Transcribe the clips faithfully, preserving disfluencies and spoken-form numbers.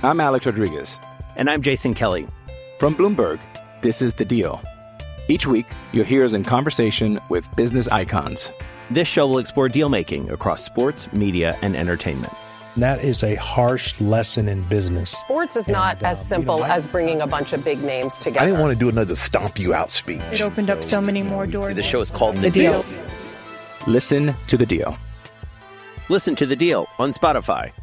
I'm Alex Rodriguez. And I'm Jason Kelly. From Bloomberg, this is The Deal. Each week, you'll hear us in conversation with business icons. This show will explore deal-making across sports, media, and entertainment. That is a harsh lesson in business. Sports is not and, uh, as simple you know, I, as bringing a bunch of big names together. I didn't want to do another stomp you out speech. It opened so, up so many more doors. The show is called The, the deal. deal. Listen to The Deal. Listen to The Deal on Spotify.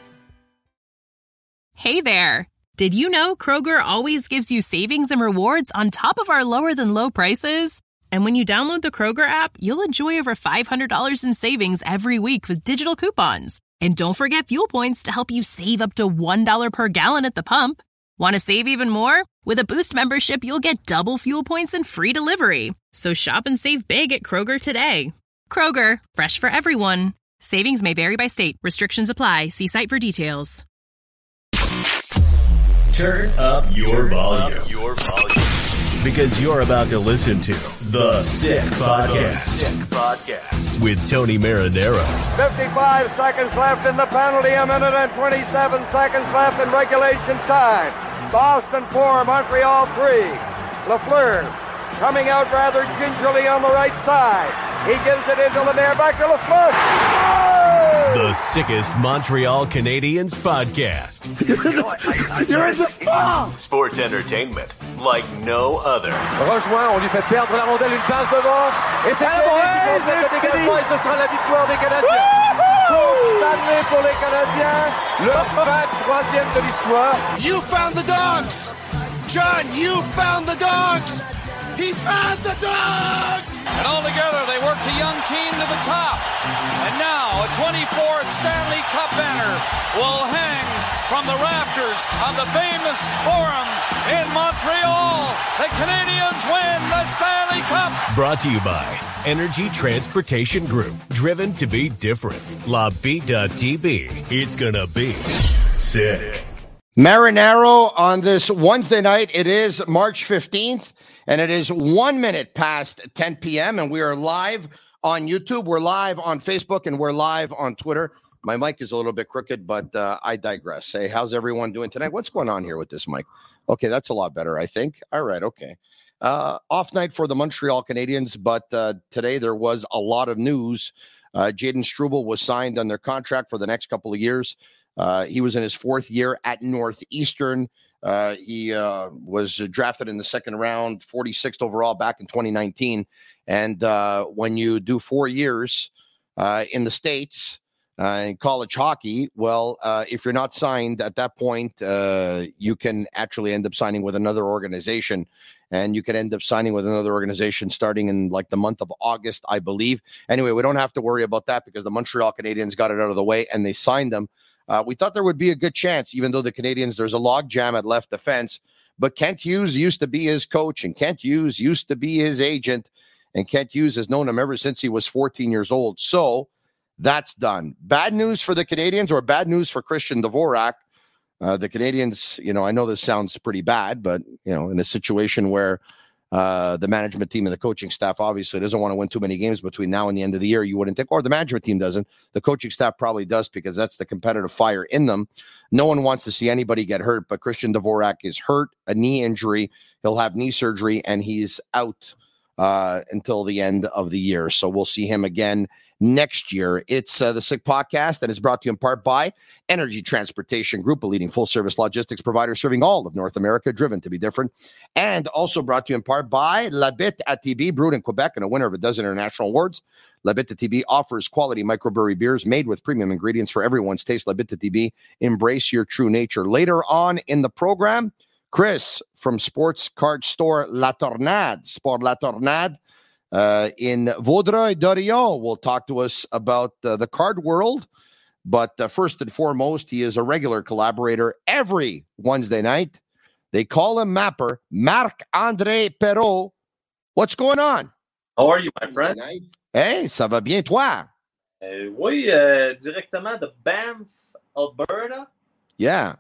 Hey there. Did you know Kroger always gives you savings and rewards on top of our lower than low prices? And when you download the Kroger app, you'll enjoy over five hundred dollars in savings every week with digital coupons. And don't forget fuel points to help you save up to one dollar per gallon at the pump. Want to save even more? With a Boost membership, you'll get double fuel points and free delivery. So shop and save big at Kroger today. Kroger, fresh for everyone. Savings may vary by state. Restrictions apply. See site for details. Turn up your Turn volume. Up your volume. Because you're about to listen to The Sick Podcast. Sick Podcast. With Tony Marinaro. fifty-five seconds left in the penalty, a minute and twenty-seven seconds left in regulation time. Boston four, Montreal three. Lafleur coming out rather gingerly on the right side. He gives it into Lemaire, back to Lafleur. Oh! The sickest Montreal Canadiens podcast. You're in the ball! Sports entertainment like no other. Rejoint, on lui fait perdre la rondelle, une passe devant. Et c'est le dégagement et ce sera la victoire des Canadiens. Coupe Stanley pour les Canadiens. Le vingt-troisième de l'histoire. You found the dogs! John, you found the dogs! He found the dogs! And all together, they worked a young team to the top. And now, a twenty-fourth Stanley Cup banner will hang from the rafters of the famous Forum in Montreal. The Canadiens win the Stanley Cup. Brought to you by Energy Transportation Group. Driven to be different. La Vida T V. It's gonna be sick. Marinaro on this Wednesday night. It is March fifteenth. And it is one minute past ten p.m. and we are live on YouTube. We're live on Facebook and we're live on Twitter. My mic is a little bit crooked, but uh, I digress. Hey, how's everyone doing tonight? What's going on here with this mic? Okay, that's a lot better, I think. All right, okay. Uh, off night for the Montreal Canadiens, but uh, today there was a lot of news. Uh, Jayden Struble was signed under contract for the next couple of years. Uh, he was in his fourth year at Northeastern. Uh, he uh, was drafted in the second round, forty-sixth overall back in twenty nineteen. And uh, when you do four years uh, in the States uh, in college hockey, well, uh, if you're not signed at that point, uh, you can actually end up signing with another organization. And you can end up signing with another organization starting in like the month of August, I believe. Anyway, we don't have to worry about that because the Montreal Canadiens got it out of the way and they signed them. Uh, we thought there would be a good chance, even though the Canadiens, there's a log jam at left defense. But Kent Hughes used to be his coach, and Kent Hughes used to be his agent. And Kent Hughes has known him ever since he was fourteen years old. So that's done. Bad news for the Canadiens or bad news for Christian Dvorak. Uh, the Canadiens, you know, I know this sounds pretty bad, but, you know, in a situation where Uh, the management team and the coaching staff obviously doesn't want to win too many games between now and the end of the year. You wouldn't think, or the management team doesn't. The coaching staff probably does because that's the competitive fire in them. No one wants to see anybody get hurt, but Christian Dvorak is hurt, a knee injury. He'll have knee surgery, and he's out uh, until the end of the year. So we'll see him again next year. It's uh, the Sick Podcast, and it's brought to you in part by Energy Transportation Group, a leading full-service logistics provider serving all of North America, driven to be different. And also brought to you in part by La Bitte A T B, brewed in Quebec and a winner of a dozen international awards. La Bitte A T B offers quality microbrewery beers made with premium ingredients for everyone's taste. La Bitte A T B, embrace your true nature. Later on in the program, Chris from sports card store La Tornade, Sport La Tornade, Uh, in Vaudreuil-Dorion will talk to us about uh, the card world. But uh, first and foremost, he is a regular collaborator every Wednesday night. They call him Mapper, Marc-André Perreault. What's going on? How are you, my friend? Hey, ça va bien, toi? Uh, oui, uh, directement de Banff, Alberta. Yeah.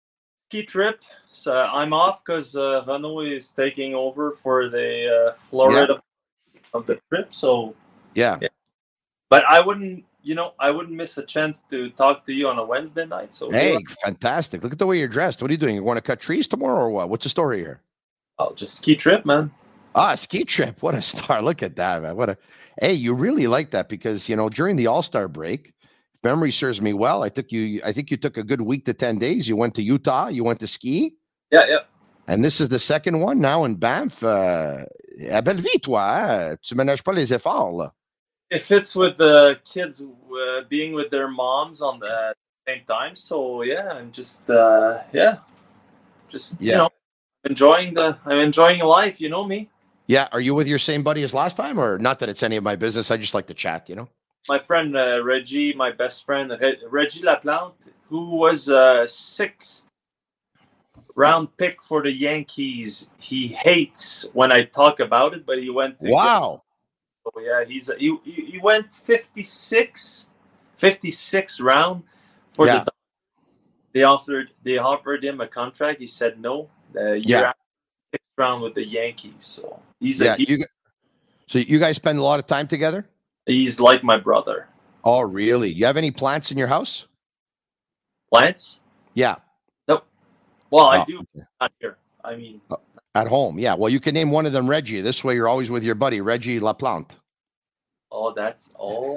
Ski trip. So I'm off because uh, Renault is taking over for the uh, Florida. Yeah. Of the trip, so yeah. yeah, but I wouldn't you know, I wouldn't miss a chance to talk to you on a Wednesday night. So hey, yeah. Fantastic! Look at the way you're dressed. What are you doing? You want to cut trees tomorrow or what? What's the story here? Oh, just ski trip, man. Ah, ski trip. What a star! Look at that, man. What a hey, you really like that because you know during the All-Star break, if memory serves me well, I took you. I think you took a good week to ten days. You went to Utah. You went to ski. Yeah, yeah. And this is the second one now in Banff. Uh, à Belleville, toi, hein? Tu ménages pas les efforts, là. It fits with the kids uh, being with their moms on the same time. So yeah, I'm just uh, yeah, just yeah. you know, enjoying the. I'm enjoying life. You know me. Yeah. Are you with your same buddy as last time, or not that it's any of my business? I just like to chat. You know. My friend uh, Reggie, my best friend Reggie Laplante, who was uh, sixth round pick for the Yankees. He hates when I talk about it, but he went to wow. Get, so yeah, he's he he went fifty-six, fifty-six round for yeah. the. They offered they offered him a contract. He said no. The year yeah. after, sixth round with the Yankees. So he's yeah. A, he, you, so you guys spend a lot of time together. He's like my brother. Oh, really? You have any plants in your house? Plants? Yeah. Nope. Well, oh, I do. Okay. Not here. I mean, at home. Yeah. Well, you can name one of them Reggie. This way, you're always with your buddy Reggie Laplante. Oh, that's all.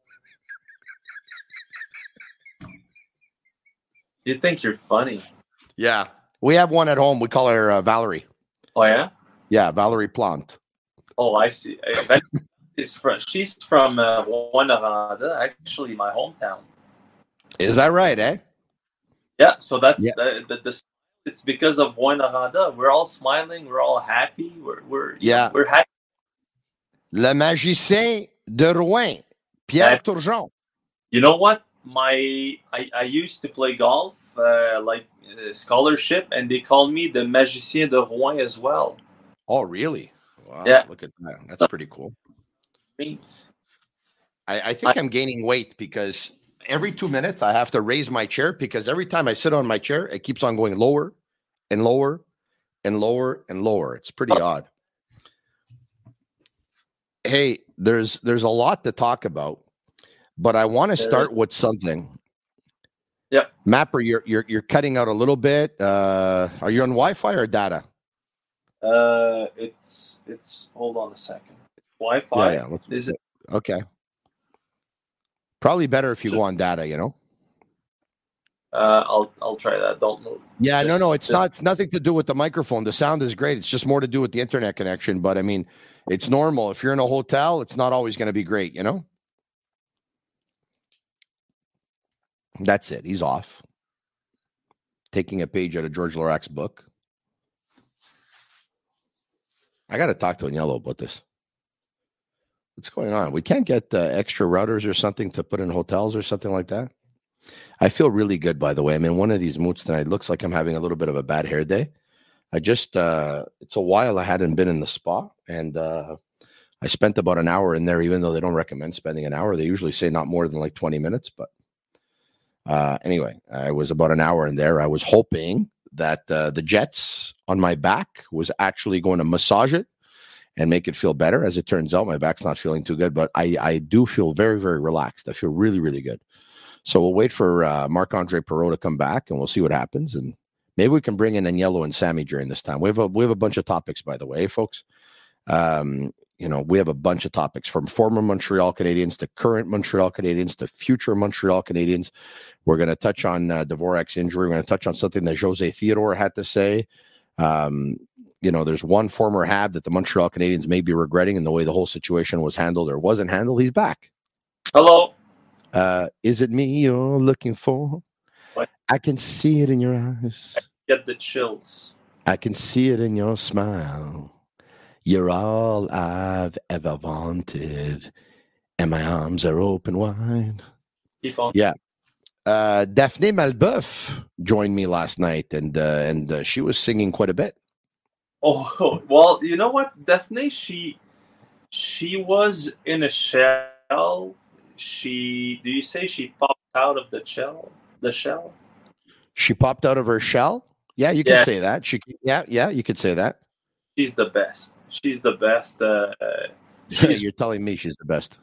You think you're funny? Yeah. We have one at home. We call her uh, Valerie. Oh yeah. Yeah, Valerie Plante. Oh, I see. Is from, she's from uh, Rouyn-Noranda, actually my hometown. Is that right, eh? Yeah, so that's yeah. the, the, the it's because of Rouyn-Noranda. We're all smiling, we're all happy, we're we're yeah, we're happy. Le magicien de Rouen, Pierre yeah. Turgeon. You know what? My I, I used to play golf, uh, like uh, scholarship, and they called me the magicien de Rouen as well. Oh, really? Wow, yeah. Look at that. That's pretty cool. I, I think I, I'm gaining weight because every two minutes I have to raise my chair because every time I sit on my chair, it keeps on going lower and lower and lower and lower. It's pretty odd. Hey, there's there's a lot to talk about, but I want to start with something. Yep. Mapper, you're you're you're cutting out a little bit. Uh, are you on Wi-Fi or data? Uh, it's it's. Hold on a second. Wi-Fi. Yeah, yeah. Is it okay? Probably better if you go on data. You know. Uh, I'll I'll try that. Don't move. Yeah, just, no, no. It's just... not. It's nothing to do with the microphone. The sound is great. It's just more to do with the internet connection. But I mean, it's normal. If you're in a hotel, it's not always going to be great. You know. That's it. He's off. Taking a page out of George Lorac's book. I got to talk to Agnello about this. What's going on? We can't get uh, extra routers or something to put in hotels or something like that. I feel really good, by the way. I'm in one of these moods tonight. It looks like I'm having a little bit of a bad hair day. I just, uh, it's a while I hadn't been in the spa, and uh, I spent about an hour in there, even though they don't recommend spending an hour. They usually say not more than like twenty minutes. But uh, anyway, I was about an hour in there. I was hoping that uh, the jets on my back was actually going to massage it and make it feel better. As it turns out, my back's not feeling too good, but I, I do feel very, very relaxed. I feel really, really good. So we'll wait for uh, Marc-Andre Perreault to come back, and we'll see what happens. And maybe we can bring in Agnello and Sammy during this time. We have a we have a bunch of topics, by the way, folks. Um, you know, we have a bunch of topics from former Montreal Canadiens to current Montreal Canadiens to future Montreal Canadiens. We're going to touch on uh, Dvorak's injury. We're going to touch on something that Jose Theodore had to say. Um, you know, there's one former Hab that the Montreal Canadiens may be regretting in the way the whole situation was handled or wasn't handled. He's back. Hello. Uh, is it me you're looking for? What? I can see it in your eyes. I get the chills. I can see it in your smile. You're all I've ever wanted, and my arms are open wide. Keep on. Yeah. Uh, Daphne Malbeuf joined me last night, and uh, and uh, she was singing quite a bit. Oh, well, you know what, Daphne, she she was in a shell. She, do you say she popped out of the shell? The shell? She popped out of her shell? Yeah, you can yeah. say that. She, yeah, yeah, you could say that. She's the best. She's the best. Uh, she's, You're telling me she's the best.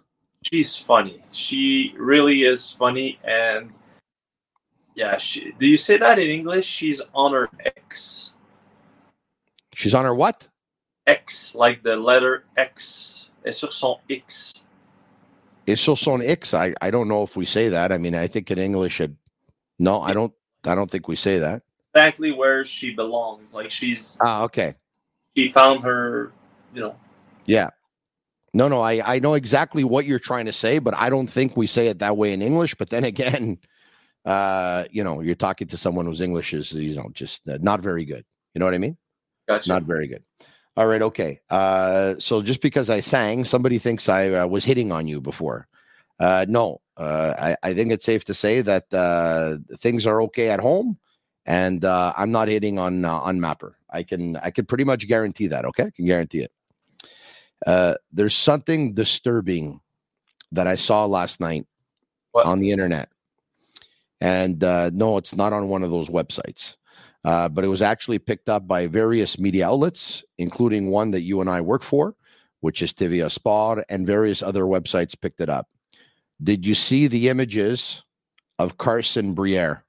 she's funny. She really is funny, and yeah, she, do you say that in English? She's on her X. She's on her what? X, like the letter X. Et sur son X. Et sur son X. I, I don't know if we say that. I mean, I think in English, it, no, I don't. I don't think we say that. Exactly where she belongs. Like she's. Ah, okay. She found her, you know. Yeah. No, no, I, I know exactly what you're trying to say, but I don't think we say it that way in English. But then again, uh, you know, you're talking to someone whose English is, you know, just uh, not very good. You know what I mean? Gotcha. Not very good. All right. Okay. Uh, so just because I sang, somebody thinks I uh, was hitting on you before. Uh, no, uh, I, I think it's safe to say that uh, things are okay at home, and uh, I'm not hitting on uh, on Mapper. I can I can pretty much guarantee that. Okay, I can guarantee it. Uh, there's something disturbing that I saw last night what? on the internet, and uh, no, it's not on one of those websites. Uh, but it was actually picked up by various media outlets, including one that you and I work for, which is T V A Sport, and various other websites picked it up. Did you see the images of Carson Briere?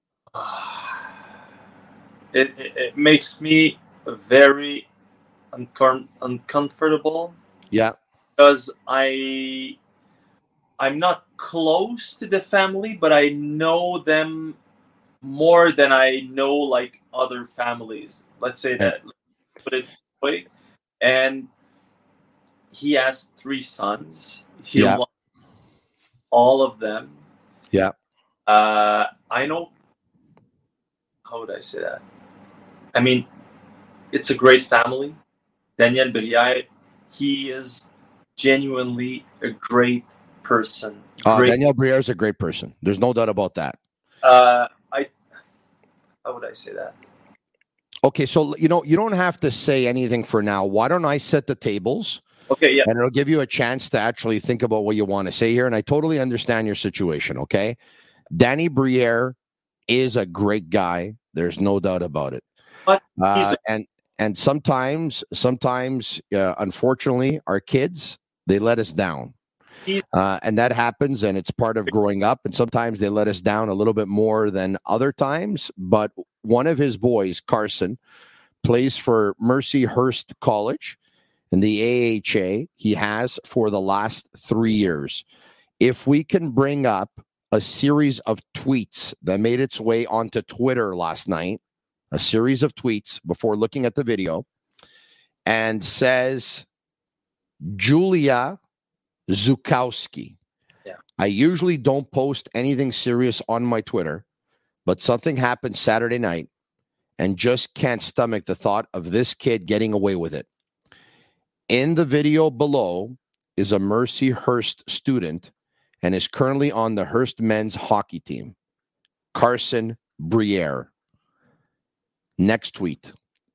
It, it, it makes me very uncom- uncomfortable. Yeah. Because I, I'm not close to the family, but I know them more than I know like other families. Let's say that. Let's put it that way. And he has three sons. He yeah. lost all of them. Yeah. Uh, I know. How would I say that? I mean, it's a great family. Daniel Briere, he is genuinely a great person. Uh, great. Daniel Briere is a great person. There's no doubt about that. Uh, I. How would I say that? Okay, so you know you don't have to say anything for now. Why don't I set the tables? Okay, yeah. And it'll give you a chance to actually think about what you want to say here. And I totally understand your situation, okay? Danny Briere is a great guy. There's no doubt about it. But uh, a- and and sometimes, sometimes, uh, unfortunately, our kids, they let us down. Uh, and that happens, and it's part of growing up. And sometimes they let us down a little bit more than other times. But one of his boys, Carson, plays for Mercyhurst College in the A H A. He has for the last three years. If we can bring up a series of tweets that made its way onto Twitter last night, a series of tweets before looking at the video, and says, Julia Zukowski. Yeah. I usually don't post anything serious on my Twitter, but something happened Saturday night and just can't stomach the thought of this kid getting away with it. In the video below is a Mercyhurst student and is currently on the Hearst men's hockey team, Carson Briere. Next tweet.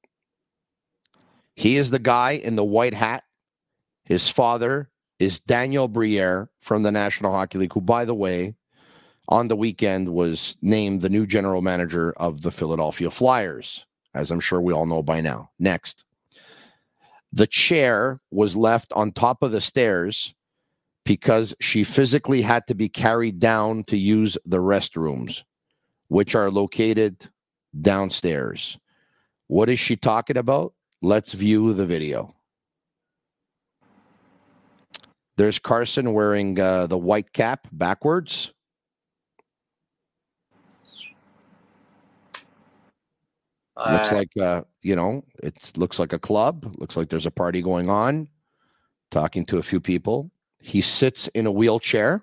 He is the guy in the white hat. His father is Daniel Briere from the National Hockey League, who, by the way, on the weekend was named the new general manager of the Philadelphia Flyers, as I'm sure we all know by now. Next. The chair was left on top of the stairs because she physically had to be carried down to use the restrooms, which are located downstairs. What is she talking about? Let's view the video. There's Carson wearing uh, the white cap backwards. Uh, looks like, uh, you know, it looks like a club. Looks like there's a party going on. Talking to a few people. He sits in a wheelchair.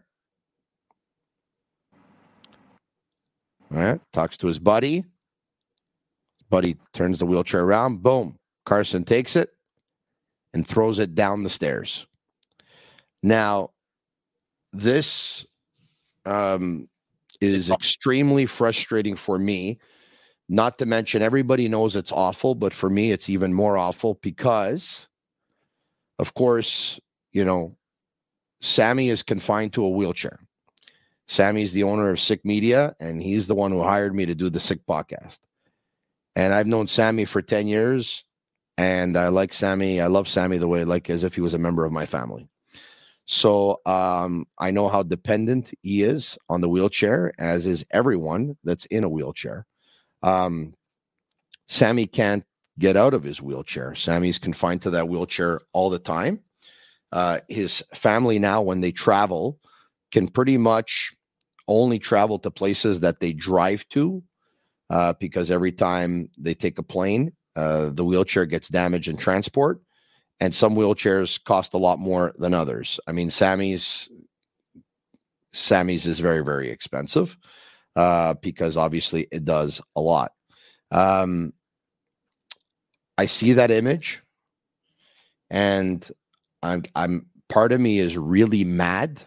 All right. Talks to his buddy. Buddy turns the wheelchair around. Boom. Carson takes it and throws it down the stairs. Now, this um, is extremely frustrating for me. Not to mention, everybody knows it's awful, but for me, it's even more awful because, of course, you know, Sammy is confined to a wheelchair. Sammy's the owner of Sick Media, and he's the one who hired me to do the Sick podcast. And I've known Sammy for ten years, and I like Sammy. I love Sammy the way, like, as if he was a member of my family. So um, I know how dependent he is on the wheelchair, as is everyone that's in a wheelchair. Um, Sammy can't get out of his wheelchair. Sammy's confined to that wheelchair all the time. Uh, his family now, when they travel, can pretty much only travel to places that they drive to, uh, because every time they take a plane, uh, the wheelchair gets damaged in transport, and some wheelchairs cost a lot more than others. I mean, Sammy's Sammy's is very, very expensive, uh, because obviously it does a lot. Um, I see that image, and I'm, I'm part of me is really mad.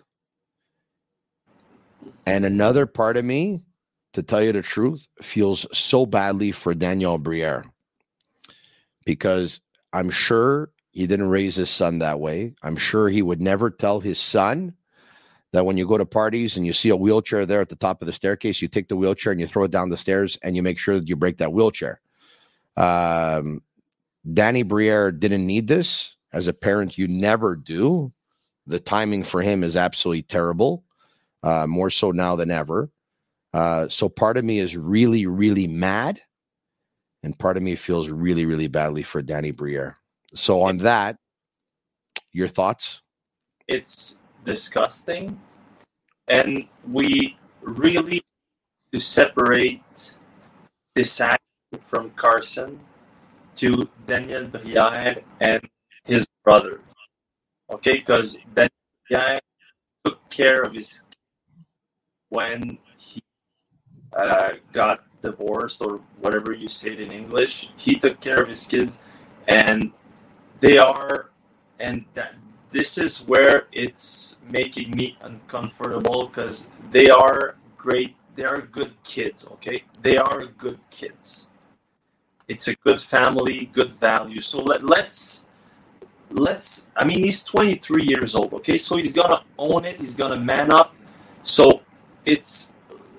And another part of me, to tell you the truth, feels so badly for Daniel Briere, because I'm sure he didn't raise his son that way. I'm sure he would never tell his son that when you go to parties and you see a wheelchair there at the top of the staircase, you take the wheelchair and you throw it down the stairs and you make sure that you break that wheelchair. Um, Danny Briere didn't need this. As a parent, you never do. The timing for him is absolutely terrible. Uh, more so now than ever. Uh, so part of me is really, really mad, and part of me feels really, really badly for Danny Briere. So on that, your thoughts? It's disgusting, and we really to separate this action from Carson to Daniel Briere and his brother. Okay, because Daniel Briere took care of his when he uh, got divorced, or whatever you say it in English. He took care of his kids, and they are, and that this is where it's making me uncomfortable, because they are great, they are good kids, okay? They are good kids. It's a good family, good value. So let, let's, let's, I mean, he's twenty-three years old, okay? So he's going to own it, he's going to man up. So it's,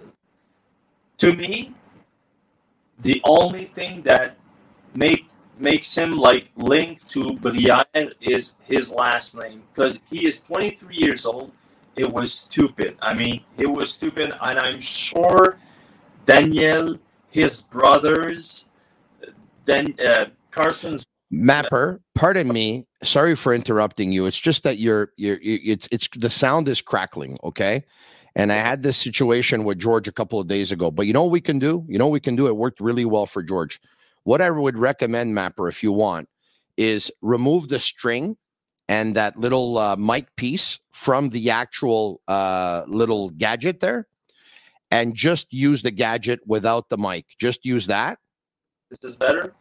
to me, the only thing that make makes him like linked to Briere is his last name, because he is twenty-three years old. It was stupid. I mean, it was stupid, and I'm sure Daniel, his brothers, then uh, Carson's Mapper, pardon me. Sorry for interrupting you. It's just that you're, you're, it's, it's the sound is crackling. Okay. And I had this situation with George a couple of days ago, but you know what we can do? You know what we can do? It worked really well for George. What I would recommend, Mapper, if you want, is remove the string and that little uh, mic piece from the actual uh, little gadget there, and just use the gadget without the mic. Just use that. This is better.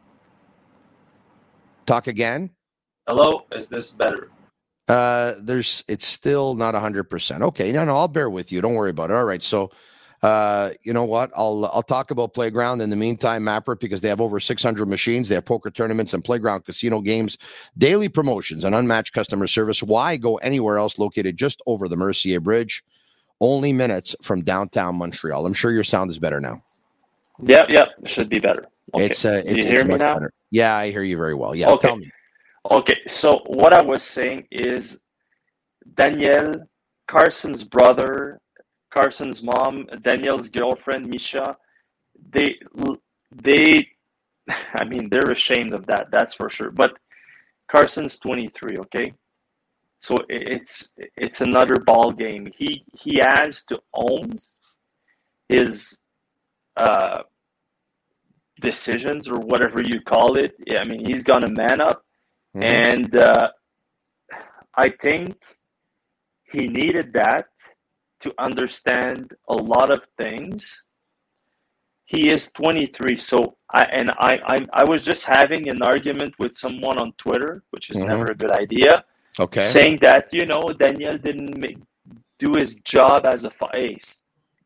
Talk again. Hello, is this better? Uh, there's, it's still not a hundred percent. Okay. No, no, I'll bear with you. Don't worry about it. All right. So, uh, you know what? I'll, I'll talk about Playground in the meantime, Mapper, because they have over six hundred machines. They have poker tournaments and Playground casino games, daily promotions, and unmatched customer service. Why go anywhere else? Located just over the Mercier Bridge, only minutes from downtown Montreal. I'm sure your sound is better now. Yeah. Yeah. It should be better. Okay. It's, uh, Do it's, you hear it's me much now? better. Yeah, I hear you very well. Yeah. Okay. Tell me. Okay, so what I was saying is Daniel, Carson's brother, Carson's mom, Daniel's girlfriend, Misha, they, they, I mean, they're ashamed of that, that's for sure. But Carson's twenty-three, okay? So it's it's another ball game. He, he has to own his uh, decisions, or whatever you call it. I mean, he's going to man up. Mm-hmm. And uh, I think he needed that to understand a lot of things. He is twenty-three, so I and I I, I was just having an argument with someone on Twitter, which is mm-hmm. never a good idea. Okay, saying that, you know, Daniel didn't make, do his job as a face.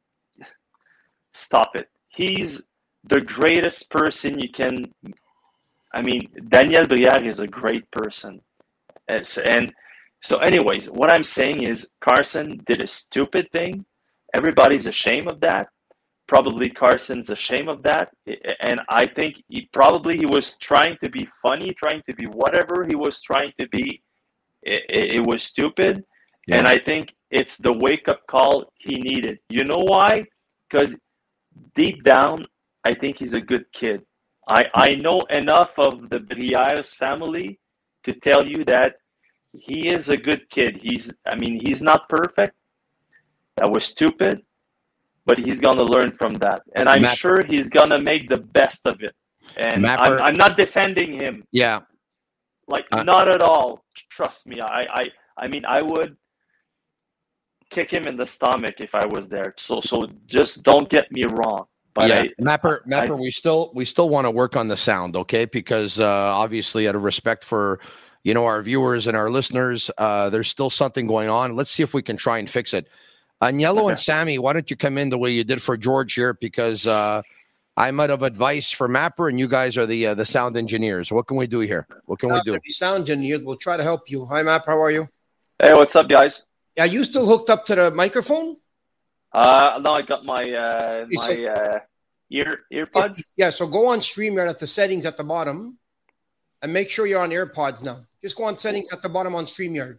Stop it. He's the greatest person you can. I mean, Daniel Briere is a great person. And so anyways, what I'm saying is Carson did a stupid thing. Everybody's ashamed of that. Probably Carson's ashamed of that. And I think he probably he was trying to be funny, trying to be whatever he was trying to be. It, it, it was stupid. Yeah. And I think it's the wake-up call he needed. You know why? Because deep down, I think he's a good kid. I, I know enough of the Brières family to tell you that he is a good kid. He's, I mean, he's not perfect. That was stupid, but he's going to learn from that. And I'm Mapper. sure he's going to make the best of it. And I'm, I'm not defending him. Yeah. Like, uh, not at all. Trust me. I, I, I mean, I would kick him in the stomach if I was there. So, so just don't get me wrong. But yeah, I, Mapper, Mapper, I, we still we still want to work on the sound, okay? Because uh, obviously, out of respect for you know our viewers and our listeners, uh, there's still something going on. Let's see if we can try and fix it. Agnello okay. and Sammy, why don't you come in the way you did for George here? Because uh, I might have advice for Mapper, and you guys are the uh, the sound engineers. What can we do here? What can we do? Sound engineers, we'll try to help you. Hi, Mapper, how are you? Hey, what's up, guys? Are you still hooked up to the microphone? Uh, no, I got my uh, my so, uh, ear earpods. Yeah, so go on StreamYard at the settings at the bottom, and make sure you're on AirPods now. Just go on settings at the bottom on StreamYard.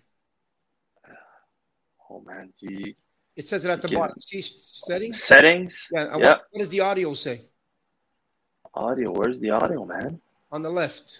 Oh man, gee. It says it at the Get bottom. See settings. Settings. Yeah. And yeah. What, what does the audio say? Audio. Where's the audio, man? On the left.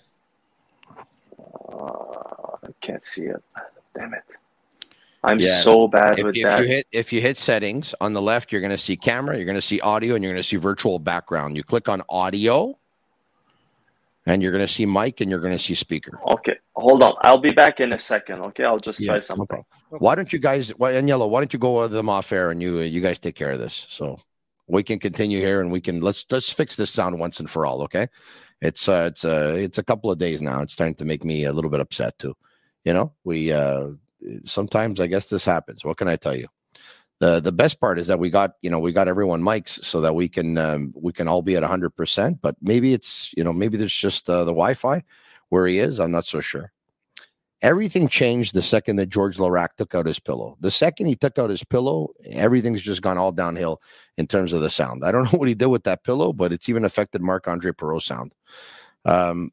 Uh, I can't see it. Damn it. I'm yeah. so bad if, with if that. You hit, if you hit settings on the left, you're going to see camera, you're going to see audio, and you're going to see virtual background. You click on audio, and you're going to see mic, and you're going to see speaker. Okay, hold on. I'll be back in a second. Okay, I'll just yeah, try something. Okay. Why don't you guys, well, and Yellow, why don't you go with them off air, and you you guys take care of this, so we can continue here, and we can let's let's fix this sound once and for all. Okay, it's uh, it's uh, it's a couple of days now. It's starting to make me a little bit upset too. You know, we. Uh, Sometimes I guess this happens. What can I tell you? The the best part is that we got, you know, we got everyone mics so that we can um, we can all be at one hundred percent, but maybe it's, you know, maybe there's just uh, the Wi-Fi where he is. I'm not so sure. Everything changed the second that George Laraque took out his pillow. The second he took out his pillow, everything's just gone all downhill in terms of the sound. I don't know what he did with that pillow, but it's even affected Marc-Andre Perreault's sound. Um,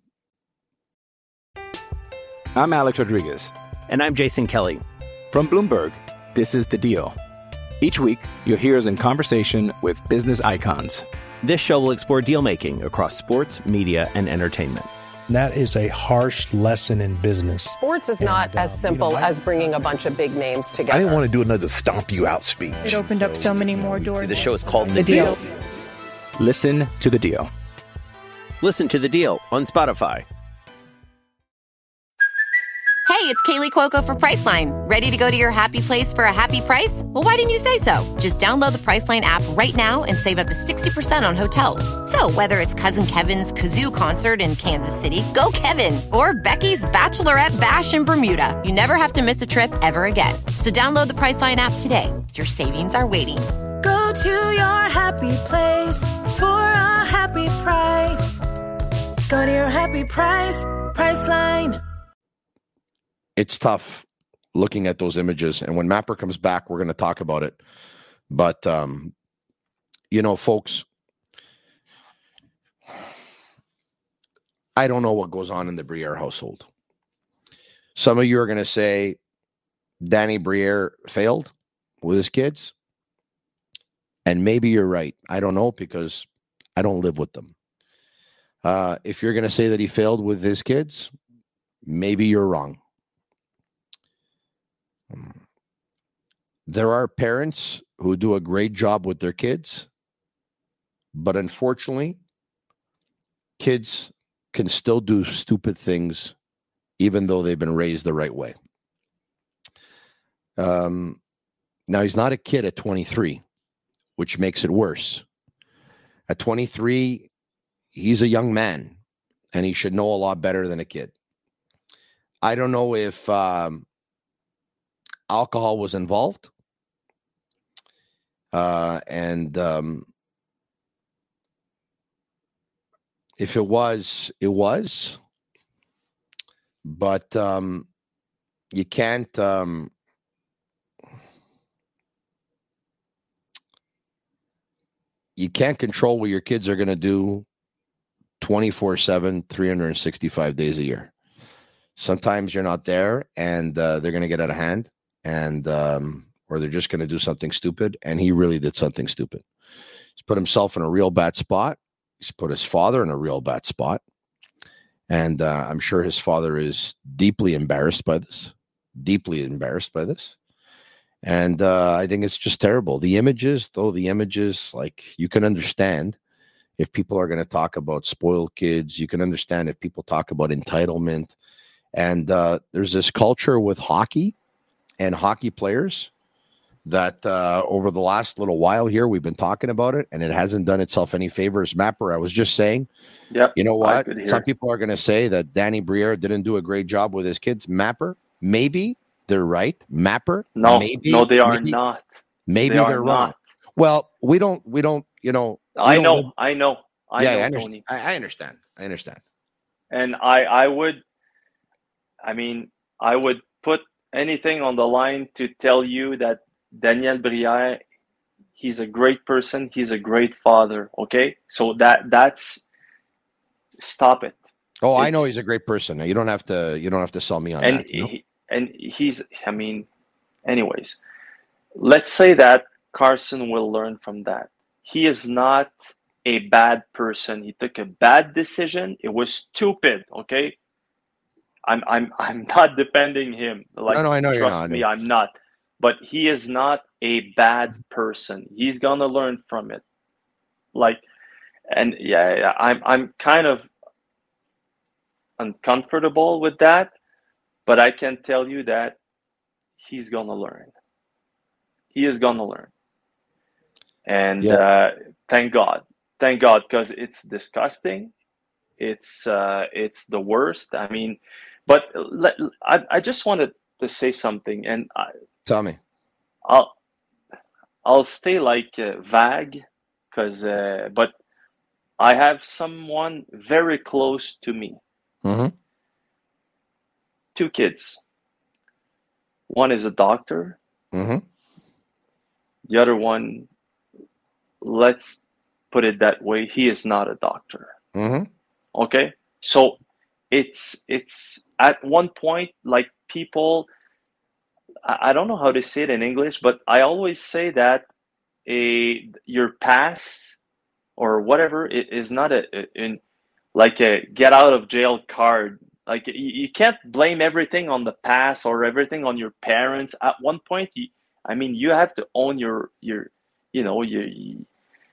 I'm Alex Rodriguez. And I'm Jason Kelly. From Bloomberg, this is The Deal. Each week, you'll hear us in conversation with business icons. This show will explore deal-making across sports, media, and entertainment. That is a harsh lesson in business. Sports is and, not as uh, simple you know, as bringing a bunch of big names together. I didn't want to do another stomp you out speech. It opened so, up so many more doors. The show is called The, the deal. deal. Listen to The Deal. Listen to The Deal on Spotify. Hey, it's Kaylee Cuoco for Priceline. Ready to go to your happy place for a happy price? Well, why didn't you say so? Just download the Priceline app right now and save up to sixty percent on hotels. So whether it's Cousin Kevin's Kazoo Concert in Kansas City, go Kevin, or Becky's Bachelorette Bash in Bermuda, you never have to miss a trip ever again. So download the Priceline app today. Your savings are waiting. Go to your happy place for a happy price. Go to your happy price, Priceline. It's tough looking at those images. And when Mapper comes back, we're going to talk about it. But, um, you know, folks, I don't know what goes on in the Briere household. Some of you are going to say Danny Briere failed with his kids. And maybe you're right. I don't know, because I don't live with them. Uh, if you're going to say that he failed with his kids, maybe you're wrong. There are parents who do a great job with their kids, but unfortunately, kids can still do stupid things even though they've been raised the right way. Um, now, he's not a kid at twenty-three, which makes it worse. At twenty-three, he's a young man, and he should know a lot better than a kid. I don't know if um, alcohol was involved. Uh, and um, if it was, it was. But um, you can't... Um, you can't control what your kids are going to do twenty-four seven, three hundred sixty-five days a year. Sometimes you're not there, and uh, they're going to get out of hand. and um, or they're just going to do something stupid. And he really did something stupid. He's put himself in a real bad spot. He's put his father in a real bad spot. And uh, I'm sure his father is deeply embarrassed by this, deeply embarrassed by this. And uh, I think it's just terrible. The images, though, the images, like, you can understand if people are going to talk about spoiled kids. You can understand if people talk about entitlement. And uh, there's this culture with hockey and hockey players that uh, over the last little while here, we've been talking about it, and it hasn't done itself any favors. Mapper, I was just saying, yep, you know what? Some people are going to say that Danny Briere didn't do a great job with his kids. Mapper, maybe they're right. Mapper, no, maybe, no, they are maybe, not. Maybe they they're wrong. Not. Well, we don't, we don't, you know. I don't know, live... I know, I yeah, know, I understand. Tony. I, I understand. I understand. And I, I would, I mean, I would put anything on the line to tell you that Daniel Briere, he's a great person. He's a great father. Okay, so that that's stop it. Oh, it's, I know he's a great person. You don't have to. You don't have to sell me on and that. You know? he, and he's. I mean, anyways, let's say that Carson will learn from that. He is not a bad person. He took a bad decision. It was stupid. Okay, I'm I'm I'm not defending him. Like, no, no, I know trust you're not. me, I'm not. But he is not a bad person. He's gonna learn from it. Like, and yeah, yeah I'm I'm kind of uncomfortable with that, but I can tell you that he's gonna learn. He is gonna learn, and yeah. uh, thank God, thank God, because it's disgusting. It's uh, it's the worst. I mean, but let, I I just wanted to say something, and I. Tell me. I'll I'll stay like uh, vague, cause uh, but I have someone very close to me. Mm-hmm. Two kids. One is a doctor. Mm-hmm. The other one, let's put it that way, he is not a doctor. Mm-hmm. Okay, so it's it's at one point like people. I don't know how to say it in English, but I always say that a your past or whatever it is not a, a in like a get out of jail card. Like you, you can't blame everything on the past or everything on your parents. At one point, you, I mean, you have to own your your you know your, your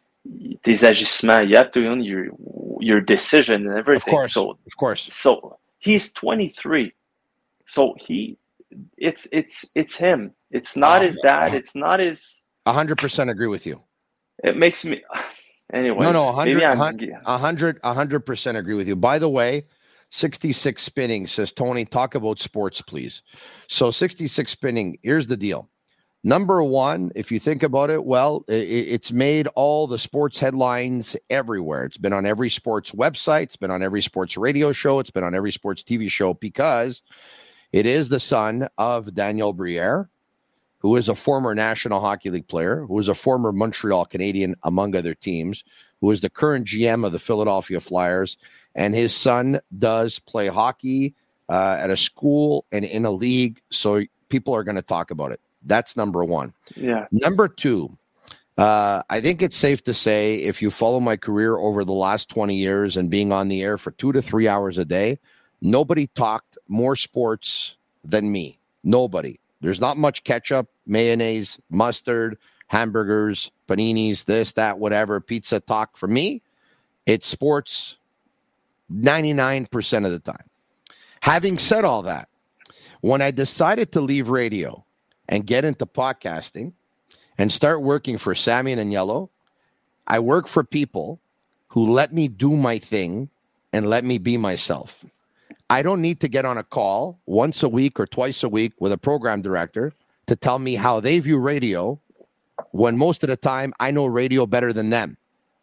tes agissements. You have to own your your decision and everything. Of course, so of course. So he's twenty-three. So he. It's it's it's him. It's not oh, his dad. It's not his. A hundred percent agree with you. It makes me. Anyway. No, no, a hundred, a hundred, a hundred percent agree with you. By the way, sixty-six spinning says, Tony, talk about sports, please. So sixty-six spinning. Here's the deal. Number one, if you think about it, well, it, it's made all the sports headlines everywhere. It's been on every sports website. It's been on every sports radio show. It's been on every sports T V show because. It is the son of Daniel Briere, who is a former National Hockey League player, who is a former Montreal Canadian, among other teams, who is the current G M of the Philadelphia Flyers. And his son does play hockey uh, at a school and in a league. So people are going to talk about it. That's number one. Yeah. Number two, uh, I think it's safe to say if you follow my career over the last twenty years and being on the air for two to three hours a day, nobody talked more sports than me. Nobody. There's not much ketchup, mayonnaise, mustard, hamburgers, paninis, this, that, whatever, pizza talk. For me, it's sports ninety-nine percent of the time. Having said all that, when I decided to leave radio and get into podcasting and start working for Sammy and Yellow, I work for people who let me do my thing and let me be myself. I don't need to get on a call once a week or twice a week with a program director to tell me how they view radio when most of the time I know radio better than them.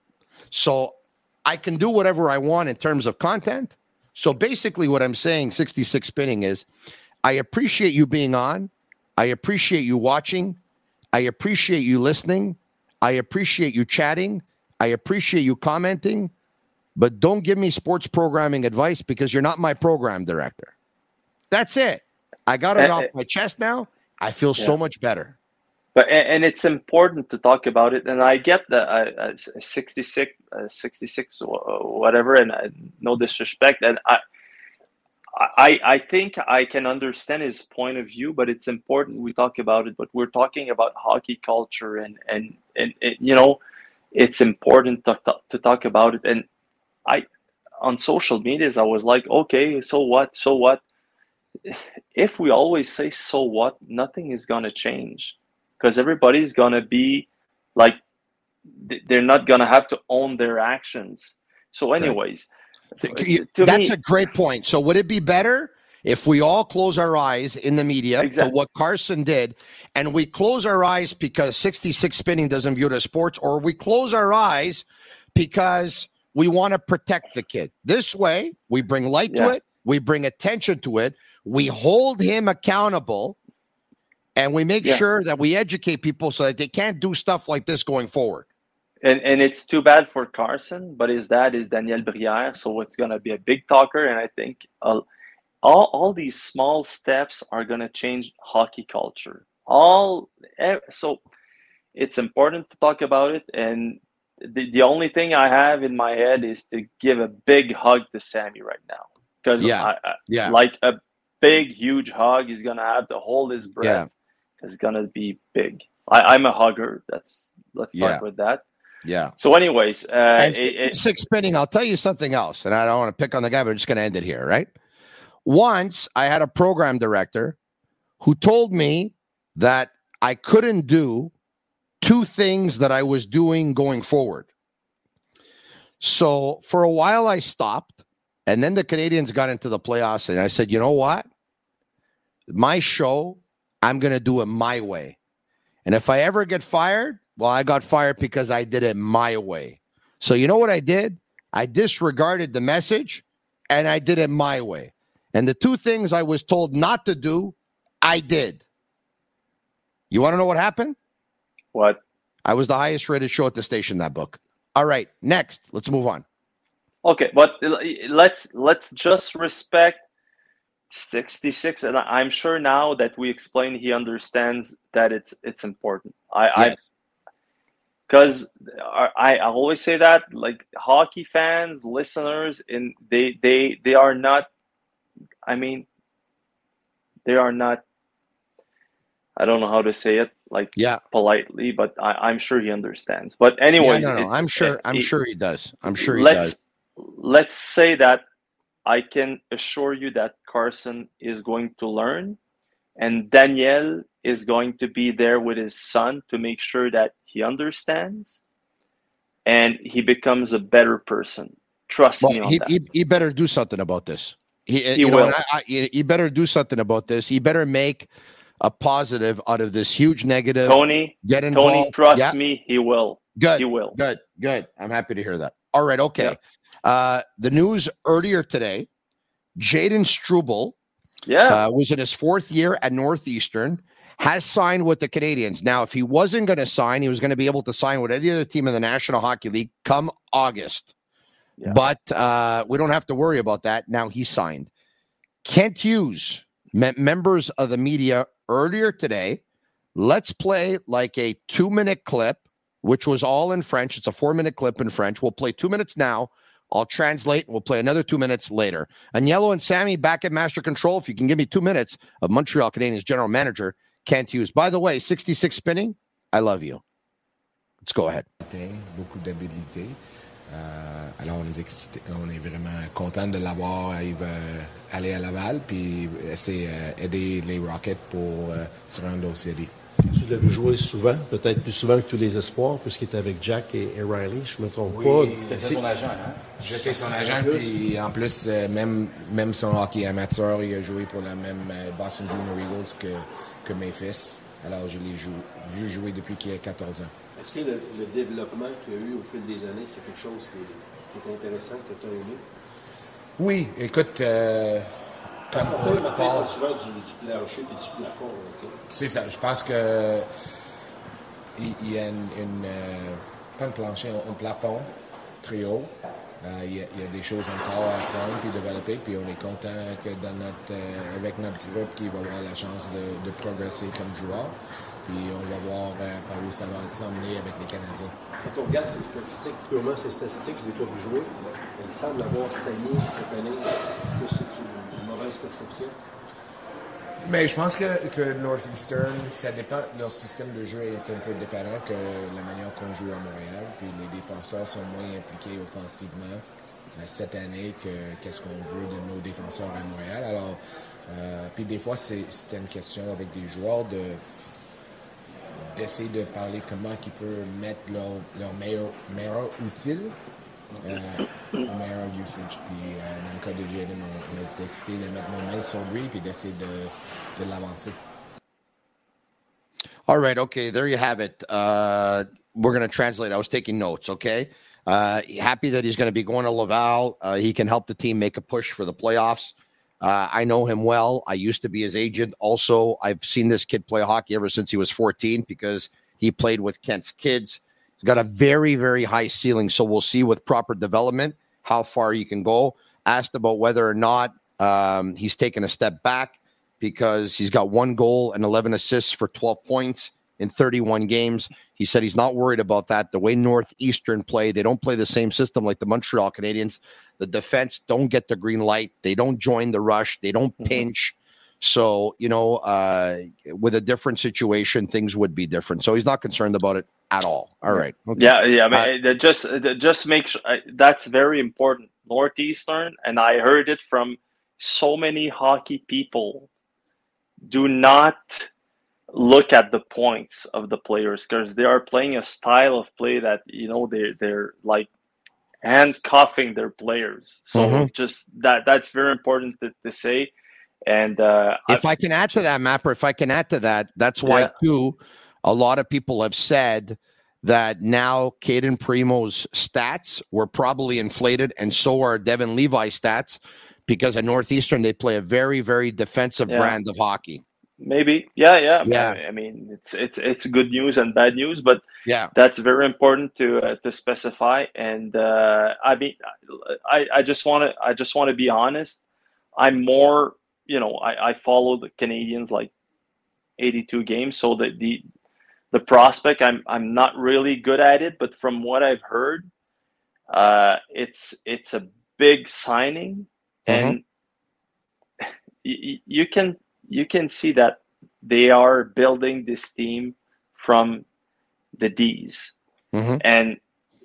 So I can do whatever I want in terms of content. So basically what I'm saying, sixty-six spinning, is I appreciate you being on. I appreciate you watching. I appreciate you listening. I appreciate you chatting. I appreciate you commenting. But don't give me sports programming advice because you're not my program director. That's it. I got it uh, off my chest now. I feel yeah. so much better. But and it's important to talk about it, and I get that uh, sixty-six, uh, sixty-six, whatever, and uh, no disrespect, and I, I, I think I can understand his point of view, but it's important we talk about it. But we're talking about hockey culture, and and and, and you know, it's important to to talk about it. And I, on social medias, I was like, okay, so what, so what? If we always say so what, nothing is gonna change. Because everybody's going to be like, they're not going to have to own their actions. So anyways, right. to that's me, a great point. So would it be better if we all close our eyes in the media exactly. to what Carson did, and we close our eyes because sixty-six spinning doesn't view it as sports, or we close our eyes because we want to protect the kid? This way, we bring light yeah. to it, we bring attention to it, we hold him accountable, and we make yeah. sure that we educate people so that they can't do stuff like this going forward. And and it's too bad for Carson, but his dad is Daniel Brière, so it's going to be a big talker. And I think uh, all all these small steps are going to change hockey culture. All so it's important to talk about it. And the the only thing I have in my head is to give a big hug to Sammy right now, because yeah, I, I, yeah, like a big huge hug. He's going to have to hold his breath. Yeah. Is gonna be big. I, I'm a hugger. That's let's start yeah. with that. Yeah. So, anyways, uh, and it, it, six spinning. I'll tell you something else, and I don't want to pick on the guy, but I'm just going to end it here. Right. Once I had a program director who told me that I couldn't do two things that I was doing going forward. So for a while I stopped, and then the Canadians got into the playoffs, and I said, you know what? My show, I'm going to do it my way. And if I ever get fired, well, I got fired because I did it my way. So you know what I did? I disregarded the message, and I did it my way. And the two things I was told not to do, I did. You want to know what happened? What? I was the highest rated show at the station, that book. All right, next. Let's move on. Okay, but let's let's just respect sixty-six, and I'm sure now that we explain, he understands that it's it's important. I, yes. I because I, I always say that, like, hockey fans, listeners, and they they they are not. I mean, they are not. I don't know how to say it, like, yeah. politely, but I, I'm sure he understands. But anyway, yeah, no, no, I'm sure. I'm it, sure he does. I'm sure he let's, does. Let's say that I can assure you that Carson is going to learn, and Daniel is going to be there with his son to make sure that he understands and he becomes a better person. Trust well, me on he, that. He, he better do something about this. He, he you will. Know, I, I, he better do something about this. He better make a positive out of this huge negative. Tony, get involved. Tony, trust yeah. me, he will. Good. He will. Good. Good. I'm happy to hear that. All right. Okay. Yeah. Uh, the news earlier today, Jayden Struble yeah. uh, was in his fourth year at Northeastern, has signed with the Canadians. Now, if he wasn't going to sign, he was going to be able to sign with any other team in the National Hockey League come August. Yeah. But uh, we don't have to worry about that. Now he signed. Kent Hughes, me- members of the media earlier today, let's play like a two-minute clip, which was all in French. It's a four-minute clip in French. We'll play two minutes now. I'll translate, and we'll play another two minutes later. Agnello and Sammy back at Master Control. If you can give me two minutes of Montreal Canadiens general manager, Kent Hughes. By the way, sixty-six spinning, I love you. Let's go ahead. Beaucoup d'habilité. Euh, alors, on est, excité, on est vraiment content de l'avoir. Il va aller à Laval puis essayer d'aider les Rockets pour euh, se rendre au séries. Tu l'as vu jouer souvent, peut-être plus souvent que tous les espoirs, puisqu'il était avec Jack et, et Riley, je ne me trompe oui, pas. J'étais son agent, hein? J'étais son agent, puis en plus, euh, même, même son hockey amateur, il a joué pour la même euh, Boston Junior Eagles que, que mes fils. Alors, je l'ai jou- vu jouer depuis qu'il a quatorze ans. Est-ce que le, le développement qu'il y a eu au fil des années, c'est quelque chose qui est, qui est intéressant, que tu as aimé? Oui, écoute... Euh, Comme Paul, Paul parle souvent du, du plancher et du plafond. C'est ça. Je pense que il, il y a une, une euh, pas une plancher, un plafond très haut. Euh, il, y a, il y a des choses encore à apprendre puis développer, puis on est content que dans notre, euh, avec notre groupe qui va avoir la chance de, de progresser comme joueur. Puis on va voir euh, par où ça va s'emmener avec les Canadiens. Quand on regarde ces statistiques, purement ces statistiques, je ne l'ai pas vu jouer. Il semble avoir stagné cette année. Est-ce que c'est une mauvaise perception? Mais je pense que, que Northeastern, ça dépend. Leur système de jeu est un peu différent que la manière qu'on joue à Montréal. Puis les défenseurs sont moins impliqués offensivement cette année que qu'est-ce qu'on veut de nos défenseurs à Montréal. Alors, euh, puis des fois, c'est, c'est une question avec des joueurs de d'essayer de parler comment ils peuvent mettre leur, leur meilleur, meilleur outil euh, au meilleur usage. Puis euh, dans le cas de Jaden, on, on est excité de mettre nos mains sur lui et d'essayer de, de l'avancer. All right, okay, there you have it. Uh, we're going to translate. I was taking notes, okay? Uh, happy that he's going to be going to Laval. Uh, he can help the team make a push for the playoffs. Uh, I know him well. I used to be his agent. Also, I've seen this kid play hockey ever since he was fourteen because he played with Kent's kids. He's got a very, very high ceiling. So we'll see with proper development how far he can go. Asked about whether or not um, he's taken a step back because he's got one goal and eleven assists for twelve points in thirty-one games. He said he's not worried about that. The way Northeastern play, they don't play the same system like the Montreal Canadiens. The defense don't get the green light. They don't join the rush. They don't pinch. Mm-hmm. So, you know, uh, with a different situation, things would be different. So he's not concerned about it at all. All right. Okay. Yeah, yeah. I mean, uh, just just make sure uh, that's very important. Northeastern, and I heard it from so many hockey people. Do not look at the points of the players because they are playing a style of play that, you know, they they're like handcuffing their players. So mm-hmm. just that that's very important to, to say. And uh, if I, I can add to that, Mapper, if I can add to that, that's why yeah. too, a lot of people have said that now Caden Primo's stats were probably inflated, and so are Devin Levi's stats, because at Northeastern they play a very, very defensive yeah. brand of hockey. Maybe, yeah, yeah. yeah. I mean, it's it's it's good news and bad news, but yeah, that's very important to uh, to specify. And uh, I mean, I, I just want to I just want to be honest. I'm more, you know, I, I follow the Canadians like eighty-two games, so the the the prospect I'm I'm not really good at it, but from what I've heard, uh, it's it's a big signing, mm-hmm. and y- you can. You can see that they are building this team from the D's. Mm-hmm. And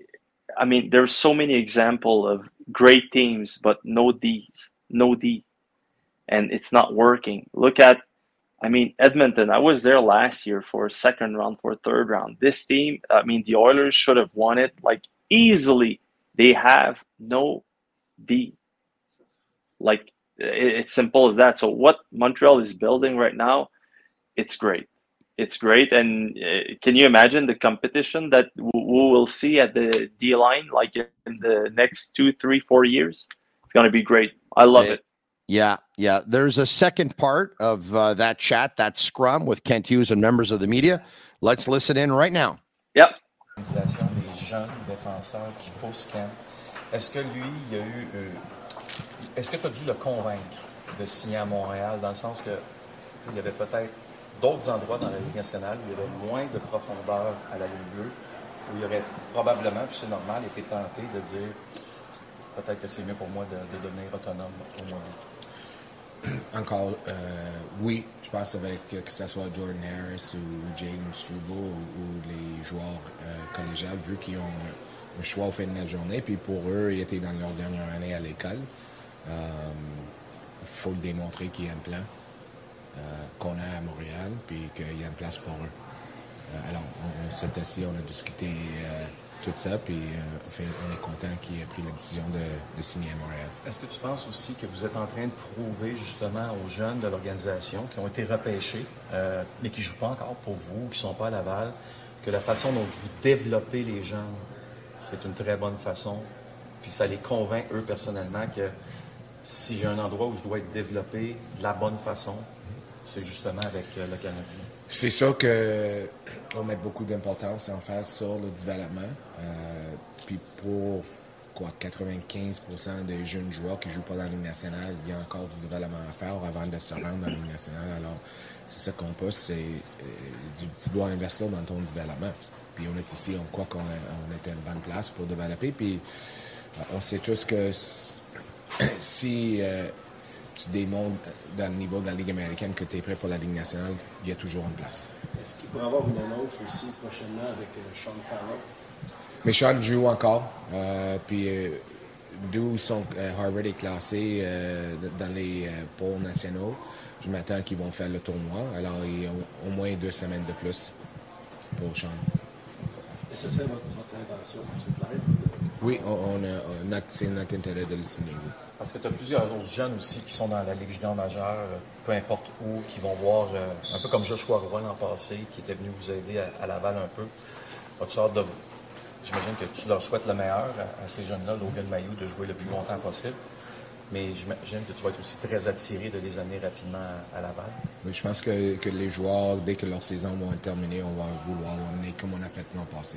I mean, there's so many examples of great teams, but no D's, no D. And it's not working. Look at, I mean, Edmonton, I was there last year for a second round, for a third round. This team, I mean, the Oilers should have won it like easily. They have no D. Like, it's simple as that. So what Montreal is building right now, it's great. It's great. And uh, can you imagine the competition that we will see at the D line, like in the next two, three, four years? It's going to be great. I love it. Yeah, yeah. There's a second part of uh, that chat, that scrum with Kent Hughes and members of the media. Let's listen in right now. Yep. Des jeunes défenseurs qui poussent Kent. Est-ce que lui, il y a eu... Euh, Est-ce que tu as dû le convaincre de signer à Montréal, dans le sens que il y avait peut-être d'autres endroits dans la Ligue nationale où il y avait moins de profondeur à la ligne bleue, où il y aurait probablement, puis c'est normal, été tenté de dire peut-être que c'est mieux pour moi de, de devenir autonome au mois d'août? Encore, euh, oui, je pense avec que ce soit Jordan Harris ou Jaden Struble ou, ou les joueurs euh, collégiales, vu qu'ils ont un choix au fin de la journée, puis pour eux, ils étaient dans leur dernière année à l'école. Il euh, faut le démontrer qu'il y a un plan euh, qu'on a à Montréal, puis qu'il y a une place pour eux. Euh, alors, on, on s'est assis, on a discuté euh, tout ça, puis euh, on, fait, on est content qu'il ait pris la décision de, de signer à Montréal. Est-ce que tu penses aussi que vous êtes en train de prouver justement aux jeunes de l'organisation qui ont été repêchés, euh, mais qui ne jouent pas encore pour vous, qui ne sont pas à Laval, que la façon dont vous développez les jeunes, c'est une très bonne façon, puis ça les convainc, eux, personnellement, que si j'ai un endroit où je dois être développé de la bonne façon, c'est justement avec euh, le Canadien. C'est sûr qu'on met beaucoup d'importance en face sur le développement. Euh, puis pour quoi, quatre-vingt-quinze pour cent des jeunes joueurs qui ne jouent pas dans la Ligue nationale. Il y a encore du développement à faire avant de se rendre dans la Ligue nationale. Alors, c'est ça qu'on pousse, c'est euh, tu dois investir dans ton développement. Puis on est ici, on croit qu'on on était une bonne place pour développer. Puis on sait tous que si euh, tu démontres dans le niveau de la Ligue américaine que tu es prêt pour la Ligue nationale, il y a toujours une place. Est-ce qu'il pourrait y avoir une annonce aussi prochainement avec euh, Sean Farrell? Mais Sean joue encore. Euh, puis euh, d'où sont euh, Harvard est classé euh, dans les euh, pôles nationaux. Je m'attends qu'ils vont faire le tournoi. Alors, il y a au, au moins deux semaines de plus pour Sean. Et ce serait votre, votre intention, c'est clair? Oui, on, on a, on a, c'est notre intérêt de le signer, oui. Parce que tu as plusieurs autres jeunes aussi qui sont dans la Ligue junior majeure, peu importe où, qui vont voir, euh, un peu comme Joshua Roy l'an passé, qui était venu vous aider à, à Laval un peu. As-tu hâte de... J'imagine que tu leur souhaites le meilleur à, à ces jeunes-là, Logan Mailloux, de jouer le plus longtemps possible. Mais j'imagine que tu vas être aussi très attiré de les amener rapidement à, à Laval. Oui, je pense que, que les joueurs, dès que leur saison va terminer, on va vouloir l'emmener comme on a fait l'an passé.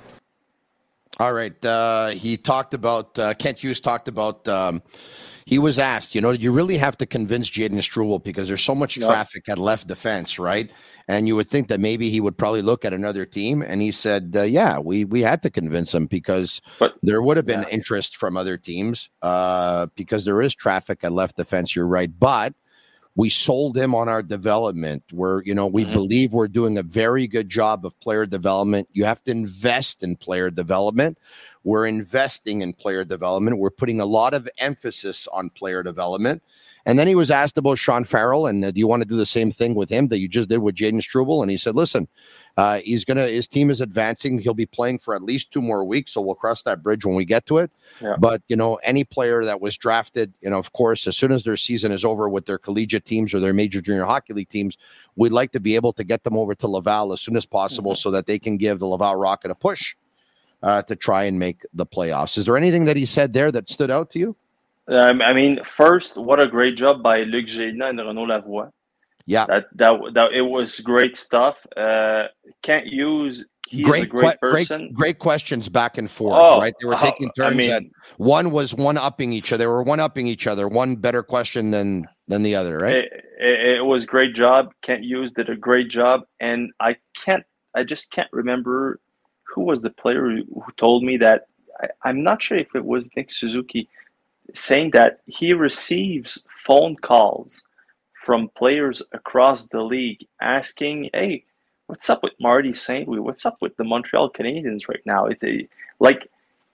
All right. Uh, he talked about, uh, Kent Hughes talked about, um, he was asked, you know, you really have to convince Jayden Struble because there's so much traffic at left defense, right? And you would think that maybe he would probably look at another team. And he said, uh, yeah, we we had to convince him because but, there would have been yeah. interest from other teams uh, because there is traffic at left defense. You're right. But we sold him on our development where, you know, we mm-hmm. believe we're doing a very good job of player development. You have to invest in player development. We're investing in player development. We're putting a lot of emphasis on player development. And then he was asked about Sean Farrell, and uh, do you want to do the same thing with him that you just did with Jayden Struble? And he said, listen, uh, he's gonna. His team is advancing. He'll be playing for at least two more weeks, so we'll cross that bridge when we get to it. Yeah. But, you know, any player that was drafted, you know, of course, as soon as their season is over with their collegiate teams or their major junior hockey league teams, we'd like to be able to get them over to Laval as soon as possible mm-hmm. so that they can give the Laval Rocket a push uh, to try and make the playoffs. Is there anything that he said there that stood out to you? Um, I mean, first, what a great job by Luc Géna and Renaud Lavoie. Yeah, that that that it was great stuff. Uh, Kent Hughes, he's great, a great que- person. Great, great questions back and forth. Oh, right, they were taking oh, turns. I mean, at, one was one upping each other. They were one upping each other. One better question than than the other. Right. It, it, it was a great job. Kent Hughes did a great job, and I can't. I just can't remember who was the player who, who told me that. I, I'm not sure if it was Nick Suzuki, saying that he receives phone calls from players across the league asking, hey, what's up with Marty Saint Louis? What's up with the Montreal Canadiens right now? It's a, like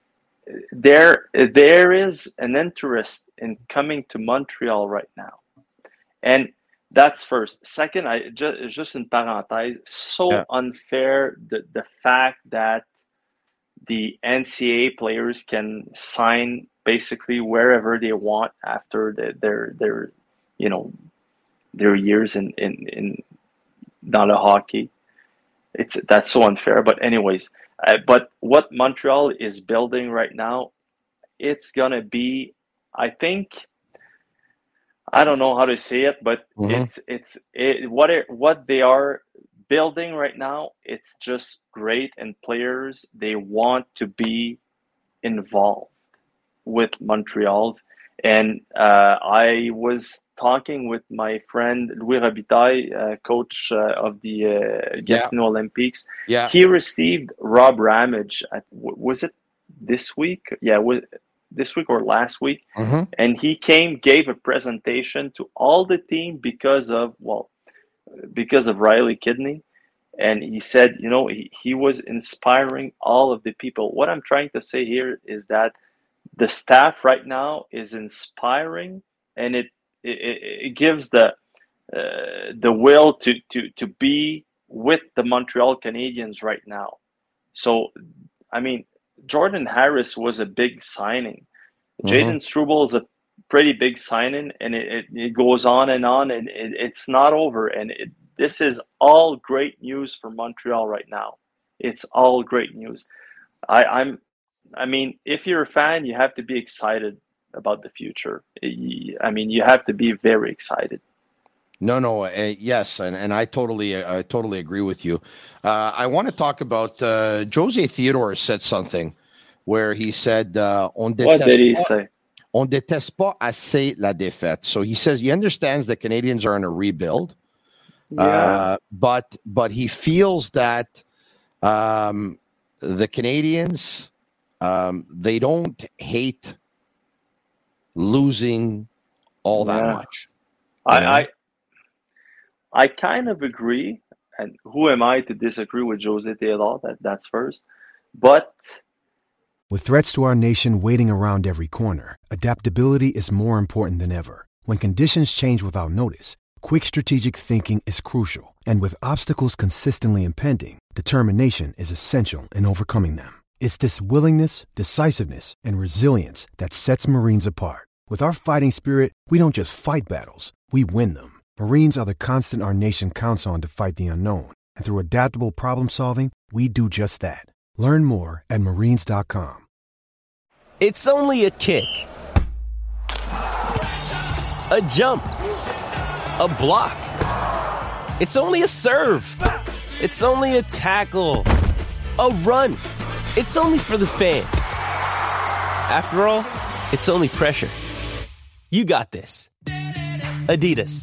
there, there is an interest in coming to Montreal right now. And that's first. Second, I just, just in parenthèse, so yeah. unfair the, the fact that the N C A A players can sign basically wherever they want after the, their their you know their years in in in dans le hockey. It's that's so unfair. But anyways, uh, but what Montreal is building right now, it's gonna be, I think, I don't know how to say it, but mm-hmm. it's it's it, what it, what they are building right now. It's just great, and players, they want to be involved with Montreal's. And uh, I was talking with my friend Louis Robitaille, uh, coach uh, of the uh, Gatineau yeah. Olympics. Yeah, he received Rob Ramage. At, was it this week? Yeah, was this week or last week? Mm-hmm. And he came, gave a presentation to all the team because of well, because of Riley Kidney. And he said, you know, he, he was inspiring all of the people. What I'm trying to say here is that the staff right now is inspiring, and it it, it gives the uh, the will to, to, to be with the Montreal Canadiens right now. So, I mean, Jordan Harris was a big signing. Mm-hmm. Jayden Struble is a pretty big signing, and it, it, it goes on and on, and it, it's not over. And it, this is all great news for Montreal right now. It's all great news. I, I'm, I mean, if you're a fan, you have to be excited about the future. I mean, you have to be very excited. No, no, uh, yes, and, and I totally, I totally agree with you. Uh, I want to talk about uh, Jose Theodore said something where he said, uh, on What did he pas, say? On déteste pas assez la défaite. So he says he understands that Canadians are in a rebuild, Yeah. uh, but but he feels that um, the Canadians, um, they don't hate losing all that Yeah. much. I, you know? I I kind of agree, and who am I to disagree with Jose Taylor? That that's first, but With threats to our nation waiting around every corner, adaptability is more important than ever. When conditions change without notice, quick strategic thinking is crucial. And with obstacles consistently impending, determination is essential in overcoming them. It's this willingness, decisiveness, and resilience that sets Marines apart. With our fighting spirit, we don't just fight battles, we win them. Marines are the constant our nation counts on to fight the unknown. And through adaptable problem solving, we do just that. Learn more at marines dot com. It's only a kick, a jump, a block. It's only a serve. It's only a tackle, a run. It's only for the fans. After all, it's only pressure. You got this. Adidas.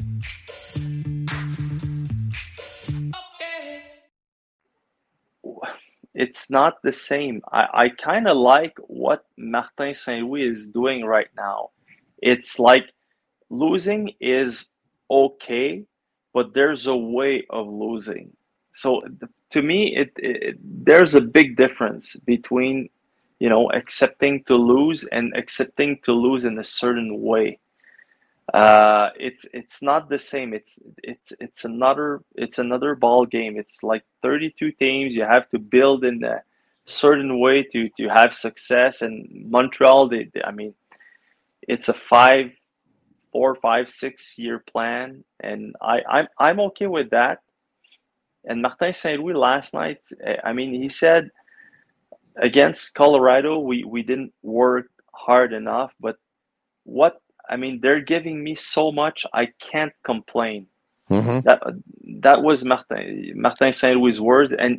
it's not the same. I, I kind of like what Martin Saint-Louis is doing right now. It's like losing is okay, but there's a way of losing. So to me, it, it there's a big difference between, you know, accepting to lose and accepting to lose in a certain way. Uh, it's it's not the same. It's it's it's another it's another ball game. It's like thirty-two teams. You have to build in a certain way to to have success. And Montreal, they, they I mean, it's a five, four, five, six year plan, and I I'm I'm okay with that. And Martin Saint-Louis last night, I mean, he said against Colorado, we we didn't work hard enough, but what. I mean, they're giving me so much, I can't complain. Mm-hmm. That that was Martin Martin Saint-Louis' words, and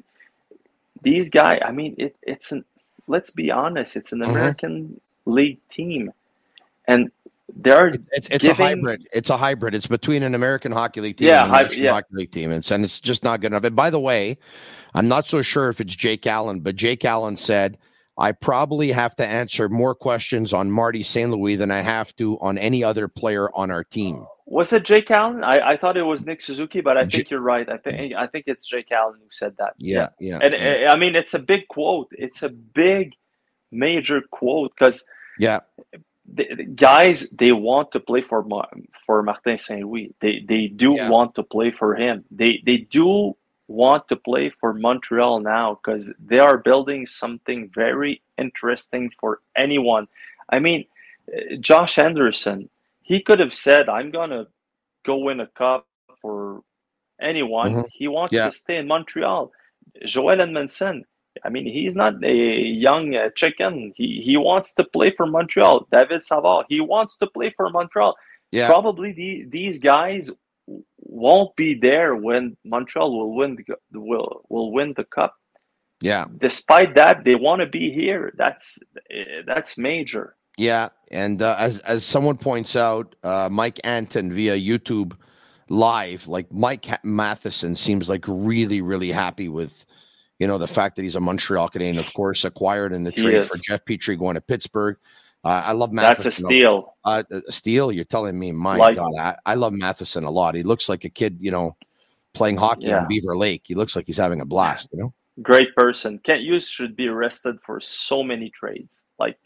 these guys. I mean, it it's an. Let's be honest, it's an Mm-hmm. American League team, and they're it's it's, it's giving, a hybrid. It's a hybrid. It's between an American Hockey League team Yeah, and a hy- National yeah. Hockey League team, and, and it's just not good enough. And by the way, I'm not so sure if it's Jake Allen, but Jake Allen said, I probably have to answer more questions on Marty Saint Louis than I have to on any other player on our team. Was it Jake Allen? I, I thought it was Nick Suzuki, but I think you're right. I think I think it's Jake Allen who said that. Yeah, yeah. And yeah. uh, I mean, it's a big quote. It's a big, major quote because yeah. the, the guys, they want to play for Mar- for Martin Saint-Louis. They they do Yeah. want to play for him. They they do want to play for Montreal now because they are building something very interesting for anyone. I mean, uh, Josh Anderson, he could have said, I'm going to go win a cup for anyone. Mhm. He wants Yeah. to stay in Montreal. Joel Edmondson, I mean, he's not a young uh, chicken. He he wants to play for Montreal. David Savard, he wants to play for Montreal. Yeah. Probably the, these guys won't be there when Montreal will win the, will will win the cup. Yeah. Despite that, they want to be here. That's uh, that's major. Yeah, and uh, as as someone points out, uh, Mike Anton via YouTube Live, like Mike Ha- Matheson seems like really, really happy with, you know, the fact that he's a Montreal Canadian, of course, acquired in the He trade is. for Jeff Petrie going to Pittsburgh. Uh, I love That's Matheson. a steal. Uh, a steal? You're telling me? My Like- God, I, I love Matheson a lot. He looks like a kid, you know, playing hockey Yeah. on Beaver Lake. He looks like he's having a blast, you know? Great person. Kent Hughes should be arrested for so many trades. Like,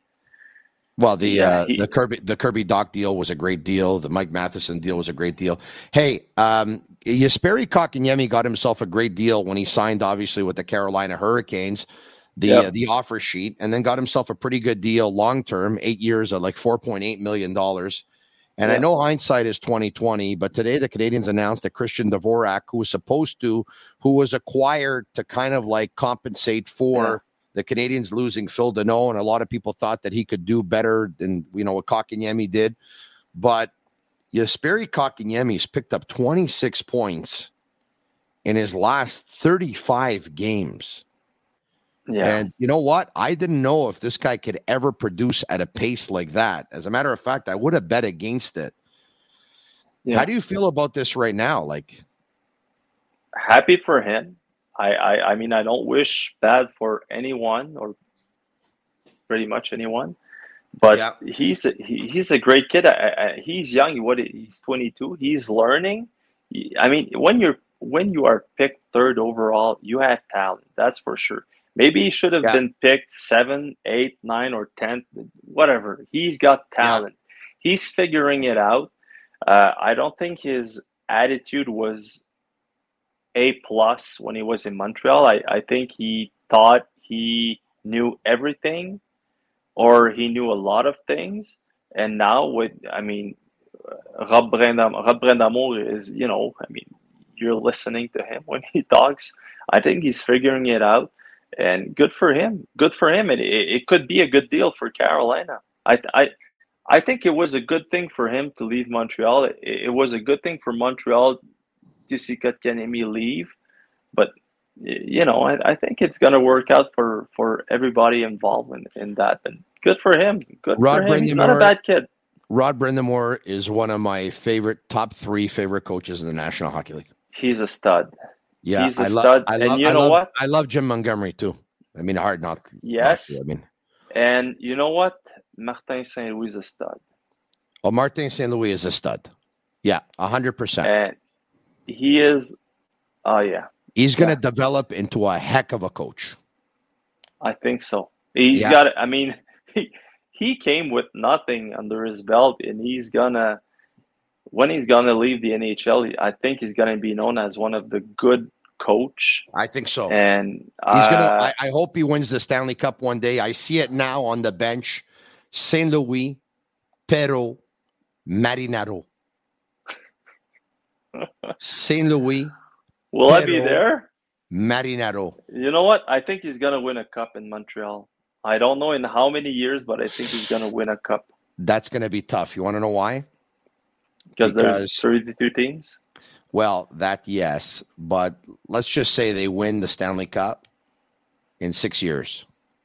Well, the Yeah, uh, he- the Kirby the Kirby Doc deal was a great deal. The Mike Matheson deal was a great deal. Hey, um, Jesperi Kotkaniemi got himself a great deal when he signed, obviously, with the Carolina Hurricanes, the Yep. uh, the offer sheet, and then got himself a pretty good deal long term, eight years at like four point eight million dollars. And I Yeah. know hindsight is twenty twenty, but today the Canadians announced that Christian Dvorak, who was supposed to, who was acquired to kind of like compensate for. Yeah. The Canadians losing Phil Deneau, and a lot of people thought that he could do better than, you know, what Kotkaniemi did. But Jesperi Kotkaniemi's picked up twenty-six points in his last thirty-five games. Yeah. And you know what? I didn't know if this guy could ever produce at a pace like that. As a matter of fact, I would have bet against it. Yeah. How do you feel about this right now? Like, happy for him. I, I, I mean, I don't wish bad for anyone or pretty much anyone, but yeah. he's a, he, he's a great kid. I, I, he's young. What he's twenty-two. He's learning. He, I mean, when you're when you are picked third overall, you have talent. That's for sure. Maybe he should have yeah. been picked seven, eight, nine, or ten, whatever. He's got talent. Yeah. He's figuring it out. Uh, I don't think his attitude was A plus when he was in Montreal. I, I think he thought he knew everything, or he knew a lot of things. And now with, I mean, Rob Brind'Amour, Rob Brind'Amour is, you know, I mean, you're listening to him when he talks. I think he's figuring it out. And good for him. Good for him. And it, it could be a good deal for Carolina. I, I, I think it was a good thing for him to leave Montreal. It, it was a good thing for Montreal to see Kotkaniemi leave. But, you know, I, I think it's going to work out for, for everybody involved in, in that. And good for him. Good Rod for him. He's not a bad kid. Rod Brind'Amour is one of my favorite, top three favorite coaches in the National Hockey League. He's a stud. Yeah, he's a I love, stud. I and love, you I know love, what? I love Jim Montgomery too. I mean, hard not. Yes. Not to, I mean, and you know what? Martin Saint Louis is a stud. Oh, Martin Saint Louis is a stud. Yeah, a hundred percent. And he is. Oh uh, yeah. He's going to yeah. develop into a heck of a coach. I think so. He's yeah. got. I mean, he he came with nothing under his belt, and he's gonna. When he's going to leave the N H L, I think he's going to be known as one of the good coach. I think so. And uh, he's gonna. I, uh, I hope he wins the Stanley Cup one day. I see it now on the bench. Saint Louis, Perreault, Marinaro. Saint Louis. Will Perreault, I be there? Marinaro. You know what? I think he's going to win a cup in Montreal. I don't know in how many years, but I think he's going to win a cup. That's going to be tough. You want to know why? Because, because there's thirty-two teams? Well, that, yes. But let's just say they win the Stanley Cup in six years.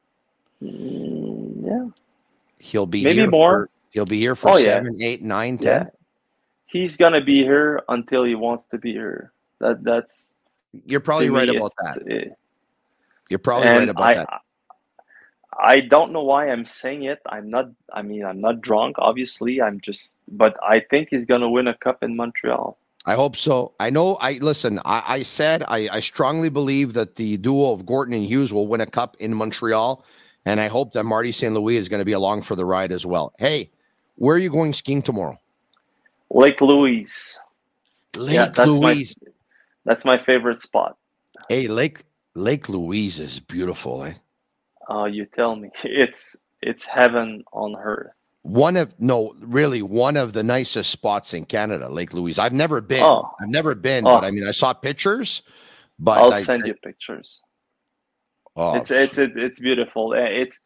Mm, yeah. He'll be Maybe here more. For, he'll be here for oh, seven, yeah. eight, nine, ten. Yeah. He's going to be here until he wants to be here. That That's... You're probably right me, about that. It, You're probably right about I, that. I don't know why I'm saying it. I'm not, I mean, I'm not drunk, obviously. I'm just, but I think he's going to win a cup in Montreal. I hope so. I know, I listen, I, I said, I, I strongly believe that the duo of Gorton and Hughes will win a cup in Montreal. And I hope that Marty Saint Louis is going to be along for the ride as well. Hey, where are you going skiing tomorrow? Lake Louise. Lake yeah, that's Louise. My, that's my favorite spot. Hey, Lake Lake Louise is beautiful, eh? Oh, you tell me. It's it's heaven on earth. One of no, really one of the nicest spots in Canada, Lake Louise. I've never been. Oh. I've never been, oh. but I mean, I saw pictures. But I'll I, send I, you pictures. Oh, it's it's it, it's beautiful. It's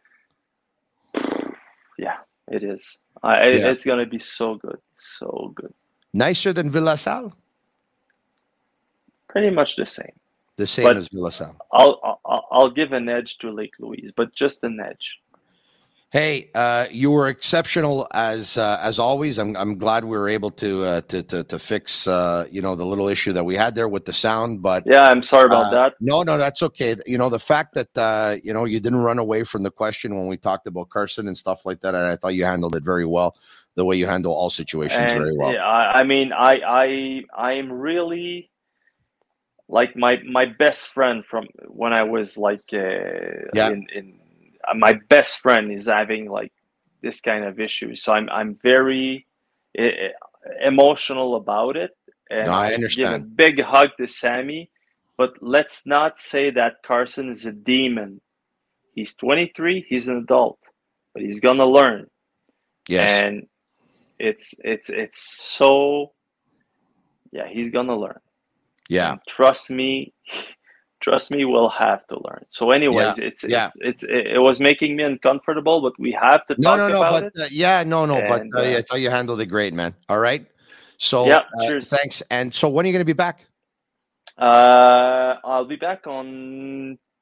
yeah, it is. I, yeah. It's gonna be so good, so good. Nicer than Villassal? Pretty much the same. The same but as Villassal. I'll, I'll I'll give an edge to Lake Louise, but just an edge. Hey, uh, you were exceptional as uh, as always. I'm I'm glad we were able to uh, to to to fix uh, you know the little issue that we had there with the sound. But yeah, I'm sorry about uh, that. No, no, that's okay. You know the fact that uh, you know you didn't run away from the question when we talked about Carson and stuff like that. And I thought you handled it very well. The way you handle all situations and, very well. Yeah, I, I mean, I I I'm really. Like my, my best friend from when I was like uh, yeah. in, in uh, my best friend is having like this kind of issue, so I'm I'm very uh, emotional about it, and no, I give understand. a big hug to Sammy. But let's not say that Carson is a demon. He's twenty-three. He's an adult, but he's gonna learn. Yes, and it's it's it's so yeah, he's gonna learn. Yeah, and trust me, trust me, we'll have to learn. So, anyways, yeah. it's yeah. it's it's it was making me uncomfortable, but we have to no, talk no, no, about but, it. Uh, yeah, no, no, and, but uh, uh, I thought you handled it great, man. All right, so yeah, uh, cheers. Thanks. And so, when are you going to be back? Uh, I'll be back on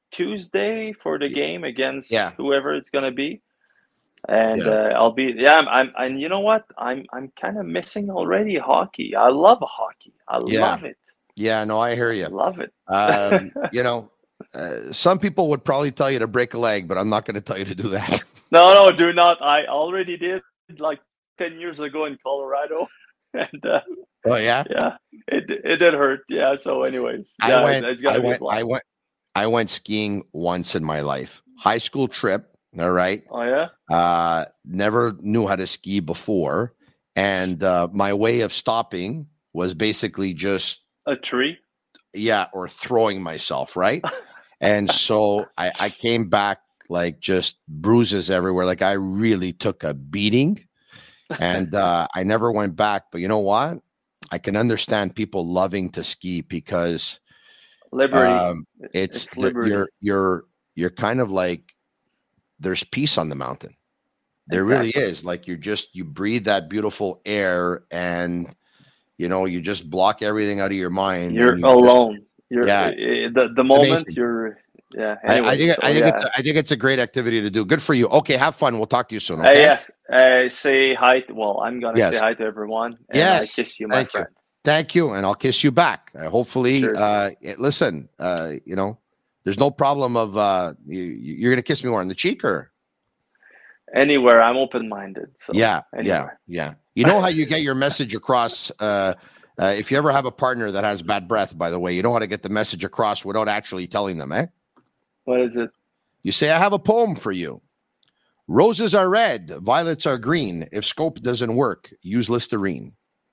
Tuesday for the game against yeah. whoever it's gonna be, and Yeah. uh, I'll be yeah. I'm, I'm and you know what? I'm I'm kind of missing already hockey. I love hockey. I Yeah. love it. Yeah, no, I hear you. I love it. Um, you know, uh, some people would probably tell you to break a leg, but I'm not going to tell you to do that. No, no, do not. I already did like ten years ago in Colorado, and uh, Oh yeah, yeah, it it did hurt. Yeah. So, anyways, I yeah, went. it's gonna I be a went. blast. I went. I went skiing once in my life. High school trip. All right. Oh yeah. Uh, never knew how to ski before, and uh, my way of stopping was basically just a tree. Yeah, or throwing myself, right? And so I, I came back like just bruises everywhere. Like I really took a beating, and uh, I never went back. But you know what? I can understand people loving to ski because liberty. Um, it's it's the- liberty. you're you're you're kind of like there's peace on the mountain. There really Exactly. is. Like you just you breathe that beautiful air, and you know you just block everything out of your mind. You're and you just- alone. You're Yeah. uh, the the moment amazing. you're yeah. I, I Anyway, think so, I think yeah. it's I think it's a great activity to do. Good for you. Okay, have fun. We'll talk to you soon. Uh, Okay. yes. Uh, say hi. To, well, I'm gonna Yes. say hi to everyone. And Yes. I kiss you, my Thank friend. you. Thank you, and I'll kiss you back. Uh, hopefully, Cheers. uh, it- listen. Uh, you know, there's no problem of uh, you, you're gonna kiss me more on the cheek, or Anywhere, I'm open-minded. So yeah, yeah, anywhere. yeah. You know how you get your message across. Uh, uh, if you ever have a partner that has bad breath, by the way, you know how to get the message across without actually telling them, eh? What is it? You say, I have a poem for you. Roses are red, violets are green. If scope doesn't work, use Listerine.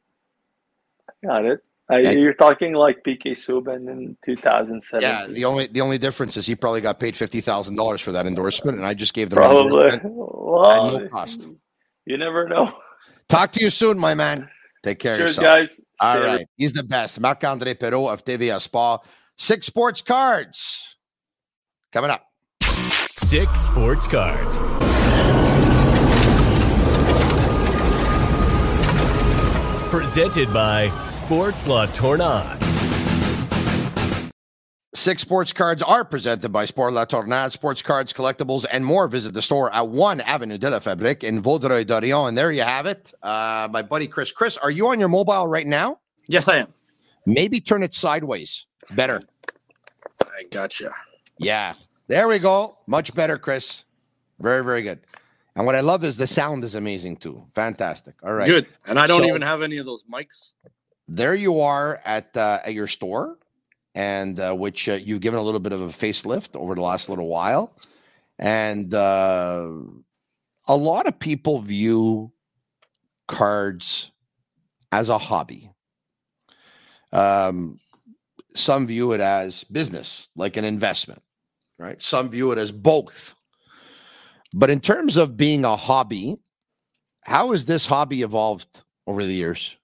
Got it. Uh, Yeah. You're talking like P K Subban in two thousand seven. Yeah, the only the only difference is he probably got paid fifty thousand dollars for that endorsement, and I just gave them an Probably. endorsement Well, at no cost. you never know. Talk to you soon, my man. Take care Cheers, of yourself. guys. All See you. right. He's the best. Marc-André Perrault of T V A Sport. Six Sports Cards. Coming up. Six Sports Cards. Presented by Sports La Tornade. Six Sports Cards are presented by Sport La Tornade, sports cards, collectibles, and more. Visit the store at one Avenue de la Fabrique in Vaudreuil-Dorion. And there you have it. Uh, my buddy Chris. Chris, are you on your mobile right now? Yes, I am. Maybe turn it sideways. Better. I gotcha. Yeah. There we go. Much better, Chris. Very, very good. And what I love is the sound is amazing too. Fantastic. All right. Good. And I don't So, even have any of those mics. There you are at uh, at your store, and uh, which uh, you've given a little bit of a facelift over the last little while, and uh, a lot of people view cards as a hobby. Um, some view it as business, like an investment, right? Some view it as both. But in terms of being a hobby, how has this hobby evolved over the years?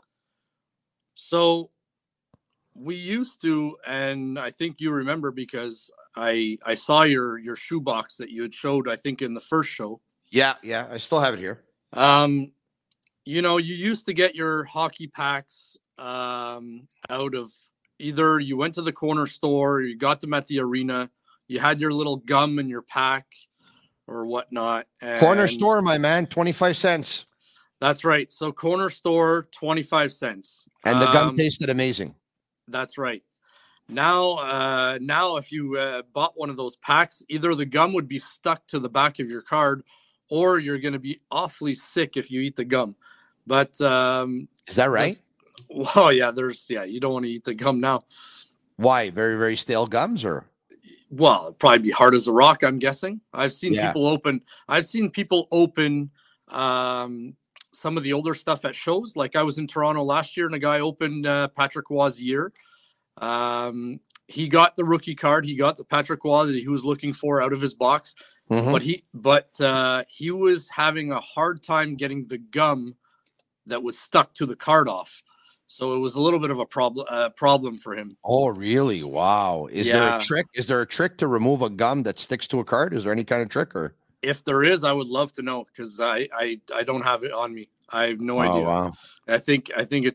So we used to, and I think you remember because I I saw your your shoebox that you had showed, I think, in the first show. Yeah, yeah, I still have it here. Um, you know, you used to get your hockey packs um, out of either you went to the corner store, or you got them at the arena, you had your little gum in your pack or whatnot. Corner and- store, my man, twenty-five cents. That's right. So corner store, twenty-five cents. And the gum Um, tasted amazing. That's right. Now, uh, now, if you uh, bought one of those packs, either the gum would be stuck to the back of your card, or you're going to be awfully sick if you eat the gum. But um, is that right? this- Well, yeah. There's yeah. You don't want to eat the gum now. Why? Very, very stale gums, or Well, it'd probably be hard as a rock, I'm guessing. I've seen Yeah. people open. I've seen people open um, some of the older stuff at shows. Like I was in Toronto last year, and a guy opened uh, Patrick Waugh's year. Um, he got the rookie card. He got the Patrick Waugh that he was looking for out of his box. Mhm. But he, but uh, he was having a hard time getting the gum that was stuck to the card off. So it was a little bit of a problem uh, problem for him. Oh, really? Wow. Is there Yeah. a trick? Is there a trick to remove a gum that sticks to a card? Is there any kind of trick, or? If there is, I would love to know because I, I I don't have it on me. I have no Oh, idea. wow. I think I think it's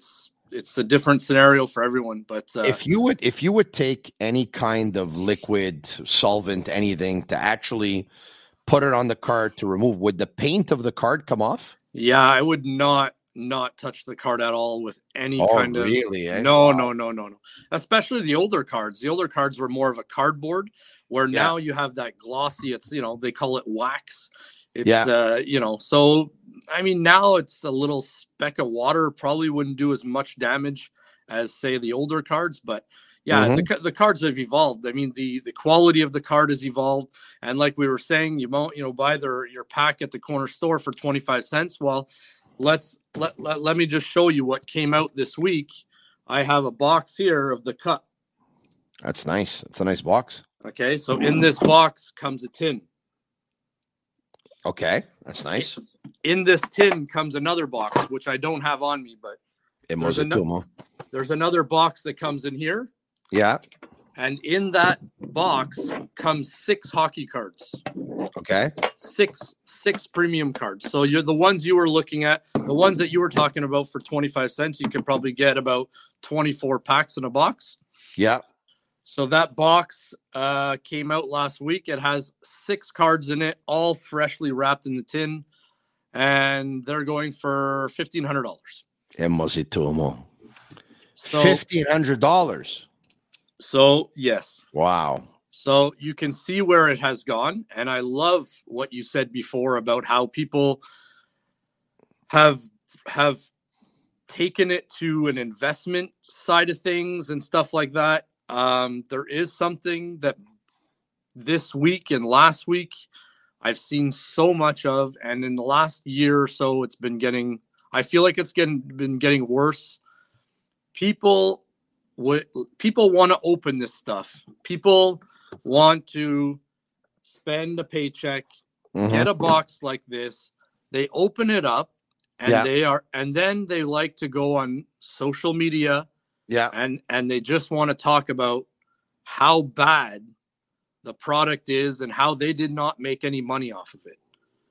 it's a different scenario for everyone. But uh, if you would if you would take any kind of liquid, solvent, anything to actually put it on the card to remove, would the paint of the card come off? Yeah, I would not not touch the card at all with any oh, kind of really, eh? no, Wow. no, no, no, no. Especially the older cards. The older cards were more of a cardboard, where Yeah. now you have that glossy. It's you know they call it wax. It's Yeah. uh, you know so I mean now it's a little speck of water. Probably wouldn't do as much damage as say the older cards, but yeah, Mhm. the ca- the cards have evolved. I mean the the quality of the card has evolved, and like we were saying, you won't you know buy their your pack at the corner store for twenty-five cents. Well, let's let, let let me just show you what came out this week. I have a box here of the cup. That's nice. It's a nice box. Okay, so in this box comes a tin. Okay, that's nice. In this tin comes another box, which I don't have on me, but It there's, was a ano- tumo. there's another box that comes in here, Yeah. and in that box comes six hockey cards. Okay. Six six premium cards. So you're the ones you were looking at, the ones that you were talking about for twenty-five cents. You could probably get about twenty-four packs in a box. Yeah. So that box uh, came out last week. It has six cards in it, all freshly wrapped in the tin, and they're going for fifteen hundred dollars. It was a tumo. So, Fifteen hundred dollars. So yes. Wow. So you can see where it has gone. And I love what you said before about how people have have taken it to an investment side of things and stuff like that. Um, there is something that this week and last week I've seen so much of, and in the last year or so, it's been getting, I feel like it's getting been getting worse. People would people want to open this stuff. People want to spend a paycheck, Mhm. get a box like this. They open it up, and Yeah. they are, and then they like to go on social media. Yeah. And and they just want to talk about how bad the product is and how they did not make any money off of it.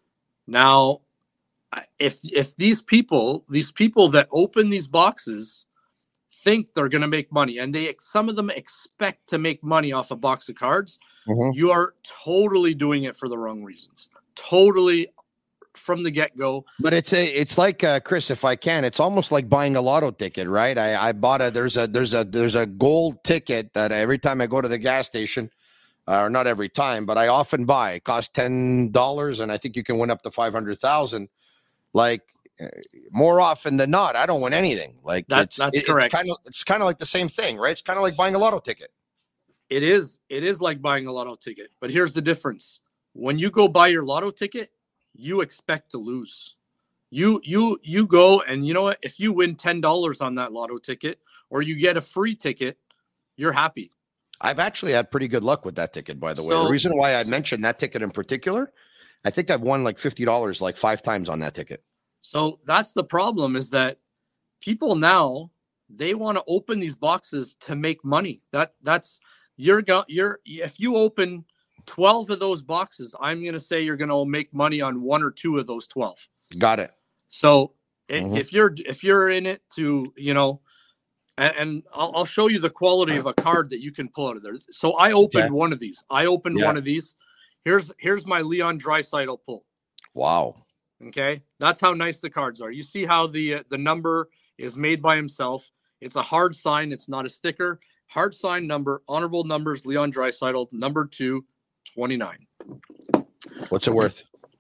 Now, I- if if these people, these people that open these boxes think they're going to make money, and they some of them expect to make money off a box of cards, Mhm. you are totally doing it for the wrong reasons. Totally from the get-go. But it's a, it's like uh, Chris, if I can, it's almost like buying a lotto ticket, right? I, I bought a, there's a, there's a, there's a gold ticket that every time I go to the gas station, uh, or not every time, but I often buy. It costs ten dollars, and I think you can win up to five hundred thousand. Like uh, more often than not, I don't win anything. Like That- it's, that's it- correct. It's kind of, it's kind of like the same thing, right? It's kind of like buying a lotto ticket. It is. It is like buying a lotto ticket. But here's the difference. When you go buy your lotto ticket, you expect to lose. You you you go and you know what? If you win ten dollars on that lotto ticket or you get a free ticket, you're happy. I've actually had pretty good luck with that ticket, by the way. So- The reason why I mentioned that ticket in particular, I think I've won like fifty dollars like five times on that ticket. So that's the problem, is that people now, they want to open these boxes to make money. That that's you're go you're if you open twelve of those boxes, I'm going to say you're going to make money on one or two of those twelve. Got it. So i- Mhm. if you're if you're in it to, you know, and, and I'll, I'll show you the quality of a card that you can pull out of there. So I opened Okay. one of these. I opened Yeah. one of these. Here's here's my Leon Draisaitl pull. Wow. Okay, that's how nice the cards are. You see how the uh, the number is made by himself. It's a hard sign. It's not a sticker. Hard sign number, honorable numbers, Leon Draisaitl, number two, twenty-nine. What's it worth?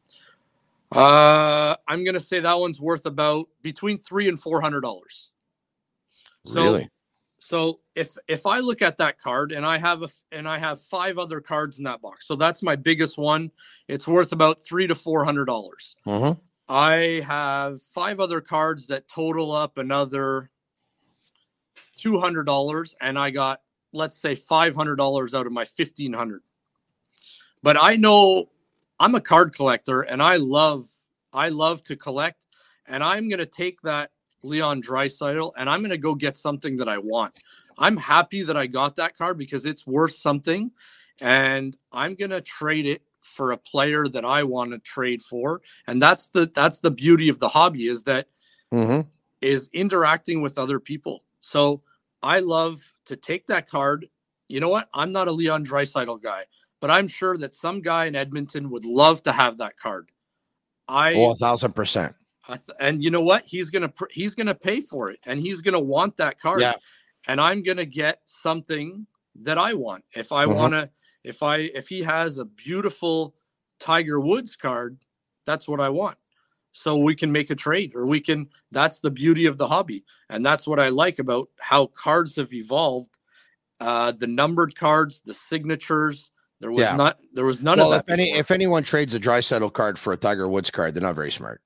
Uh, I'm gonna say that one's worth about between three and four hundred dollars. So, Really? So if if I look at that card and I have a and I have five other cards in that box, so that's my biggest one. It's worth about three to four hundred dollars. Mm-hmm. I have five other cards that total up another two hundred dollars, and I got, let's say, five hundred dollars out of my fifteen hundred dollars. But I know I'm a card collector, and I love I love to collect, and I'm going to take that Leon Draisaitl, and I'm going to go get something that I want. I'm happy that I got that card because it's worth something, and I'm going to trade it for a player that I want to trade for. And that's the that's the beauty of the hobby, is that Mm-hmm. is interacting with other people. So I love to take that card. You know what? I'm not a Leon Draisaitl guy, but I'm sure that some guy in Edmonton would love to have that card. I oh, a thousand percent. I th- and you know what? He's gonna pr- he's gonna pay for it, and he's gonna want that card. Yeah. And I'm gonna get something that I want. If I Mhm. wanna, if I if he has a beautiful Tiger Woods card, that's what I want. So we can make a trade, or we can. That's the beauty of the hobby, and that's what I like about how cards have evolved. Uh, the numbered cards, the signatures. There was Yeah. not. There was none well, of that. if any before. if anyone trades a Draisaitl card for a Tiger Woods card, they're not very smart.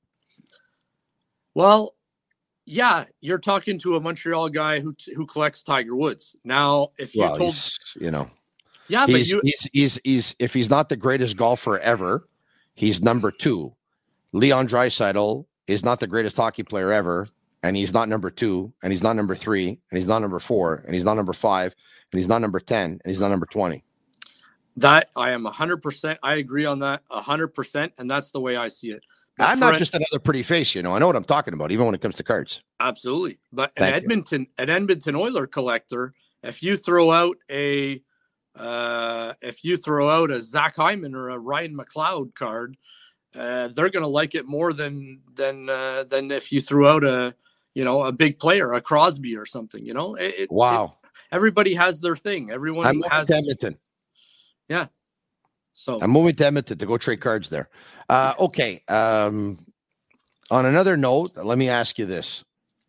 Well, yeah, you're talking to a Montreal guy who who collects Tiger Woods. Now, if you Well, told, he's, you know, yeah, but he's, you, he's he's he's if he's not the greatest golfer ever, he's number two. Leon Draisaitl is not the greatest hockey player ever, and he's not number two, and he's not number three, and he's not number four, and he's not number five, and he's not number ten, and he's not number twenty. that I am a hundred percent. I agree on that a hundred percent, and that's the way I see it. But I'm for not an- just another pretty face, you know. I know what I'm talking about, even when it comes to cards. Absolutely, but an Thank you. Edmonton, an Edmonton Oiler collector, if you throw out a, uh, if you throw out a Zach Hyman or a Ryan McLeod card, uh, they're going to like it more than than uh, than if you threw out a, you know, a big player, a Crosby or something. You know, it, it- Wow. it- everybody has their thing. Everyone I'm moving has. to Edmonton. Yeah. So I'm moving to Edmonton to go trade cards there. Uh, okay. Um, on another note, let me ask you this.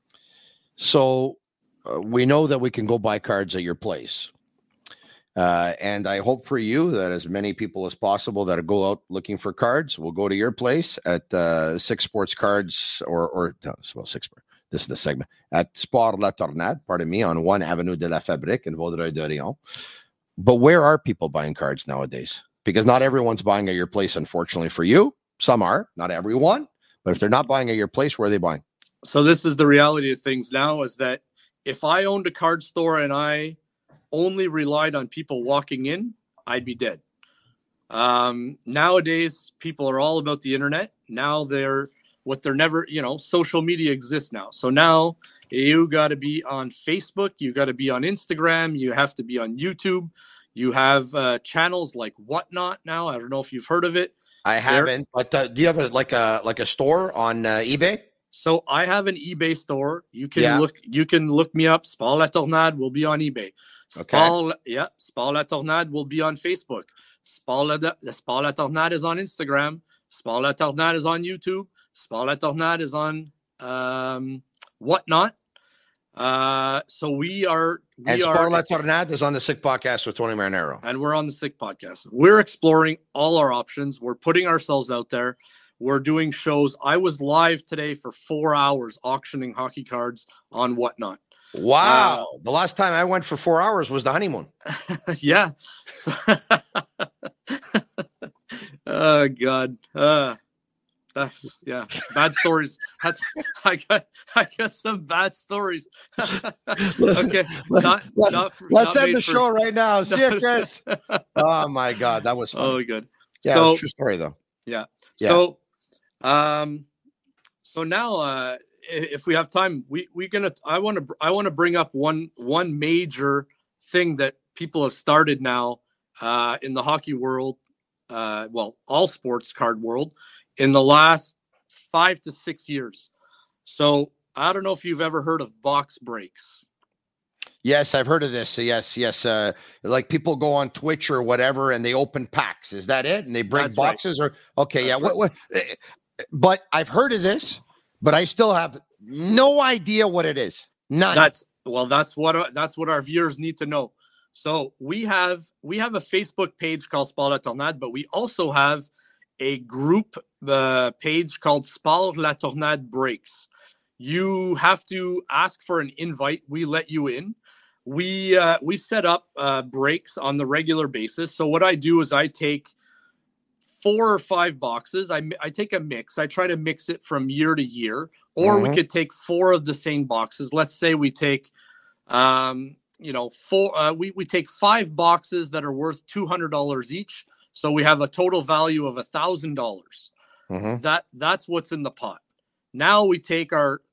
So uh, we know that we can go buy cards at your place. Uh, and I hope for you that as many people as possible that go out looking for cards will go to your place at uh, Six Sports Cards or, or no, well, Six Sports. This is the segment at Sport La Tornade, pardon me, on one Avenue de la Fabrique in Vaudreuil-Dorion. But where are people buying cards nowadays? Because not everyone's buying at your place, unfortunately for you. Some are, not everyone. But if they're not buying at your place, where are they buying? so this is the reality of things now, is that if I owned a card store and I only relied on people walking in, I'd be dead. Um, nowadays, people are all about the internet. Now they're what they're never, you know, social media exists now. So now you got to be on Facebook. You got to be on Instagram. You have to be on YouTube. You have uh, channels like Whatnot now. I don't know if you've heard of it. I They're- haven't. But uh, do you have a, like a like a store on uh, eBay? So I have an eBay store. You can Yeah. look. You can look me up. Sport La Tornade will be on eBay. Okay. Sport, yeah, Sport La Tornade will be on Facebook. Sport La, the Sport La Tornade is on Instagram. Sport La Tornade is on YouTube. Sport La Tornade is on um, Whatnot. Uh, so we are. We And are, Sport La Tornade is on the Sick Podcast with Tony Marinero. and we're on the Sick Podcast. We're exploring all our options. We're putting ourselves out there. We're doing shows. I was live today for four hours auctioning hockey cards on Whatnot. Wow. the last time I went for four hours was the honeymoon. Yeah. So- oh God. Uh, that's yeah. Bad stories. That's I got I got some bad stories. Okay. Not, Let, not for, let's not end made the for- show right now. See you, Chris. Oh my God, that was fun. Oh, good. Yeah, So- it's a true story though. Yeah. Yeah. So, um, so now, uh, i- if we have time, we we gonna I want to I want to bring up one one major thing that people have started now, uh, in the hockey world, uh, well, all sports card world, in the last five to six years. So I don't know if you've ever heard of box breaks. Yes, I've heard of this. So yes, yes. Uh, like people go on Twitch or whatever and they open packs. Is that it? And they break That's right. boxes or okay, yeah. That's What, what, eh, but I've heard of this, but I still have no idea what it is. None. That's well, that's what our, that's what our viewers need to know. So we have we have a Facebook page called Sport La Tornade, but we also have a group uh, page called Sport La Tornade Breaks. You have to ask for an invite. We let you in. We uh, we set up uh, breaks on the regular basis. So what I do is I take four or five boxes. I, mi- I take a mix. I try to mix it from year to year, or we Mhm. could take four of the same boxes. Let's say we take, um, you know, four. Uh, we we take five boxes that are worth two hundred dollars each. So we have a total value of a thousand dollars. Mhm. That that's what's in the pot. Now we take our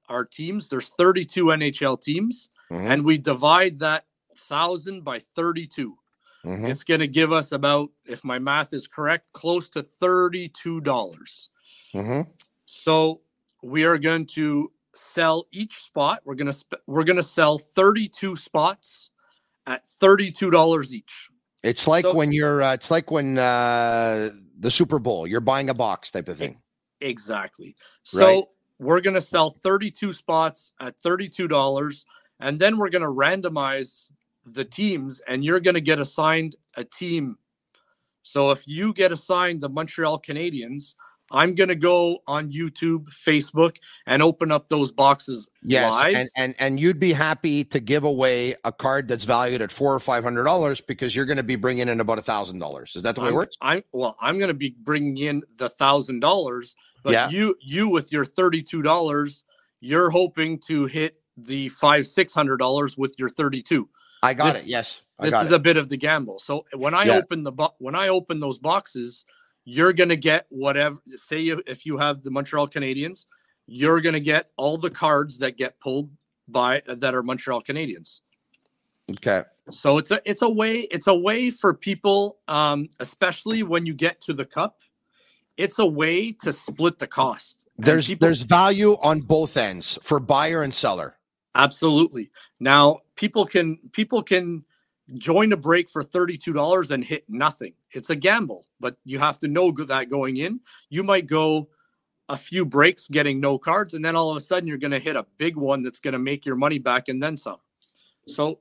our teams. There's thirty-two N H L teams, mm-hmm. and we divide that thousand by thirty-two. Mm-hmm. It's going to give us about, if my math is correct, close to thirty-two dollars. Mm-hmm. So we are going to sell each spot. We're going to sp- we're going to sell thirty-two spots at thirty-two dollars each. It's like so, when you're. Uh, it's like when uh, the Super Bowl. You're buying a box type of thing. Exactly. So right. we're going to sell thirty-two spots at thirty-two dollars, and then we're going to randomize the teams, and you're going to get assigned a team. So if you get assigned the Montreal Canadiens, I'm going to go on YouTube, Facebook, and open up those boxes yes, live. And, and and you'd be happy to give away a card that's valued at four or five hundred dollars because you're going to be bringing in about a thousand dollars. Is that the way I'm, it works? I'm well. I'm going to be bringing in the thousand dollars, but yeah. you you with your thirty-two dollars, you're hoping to hit the five six hundred dollars with your thirty-two. I got this, it. Yes, I this got is it. a bit of the gamble. So when I yeah. open the bo- when I open those boxes, you're going to get whatever. Say if you have the Montreal Canadiens, you're going to get all the cards that get pulled by that are Montreal Canadiens. Okay. So it's a it's a way it's a way for people, um, especially when you get to the cup. It's a way to split the cost. There's people, there's value on both ends for buyer and seller. Absolutely. Now people can people can join a break for thirty-two dollars and hit nothing. It's a gamble, but you have to know that going in. You might go a few breaks getting no cards, and then all of a sudden you're going to hit a big one that's going to make your money back and then some. So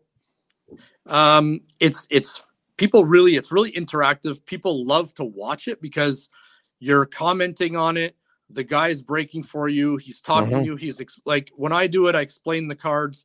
um, it's it's people really it's really interactive. People love to watch it because you're commenting on it. The guy's breaking for you. He's talking Mm-hmm. to you. He's ex- like when I do it, I explain the cards.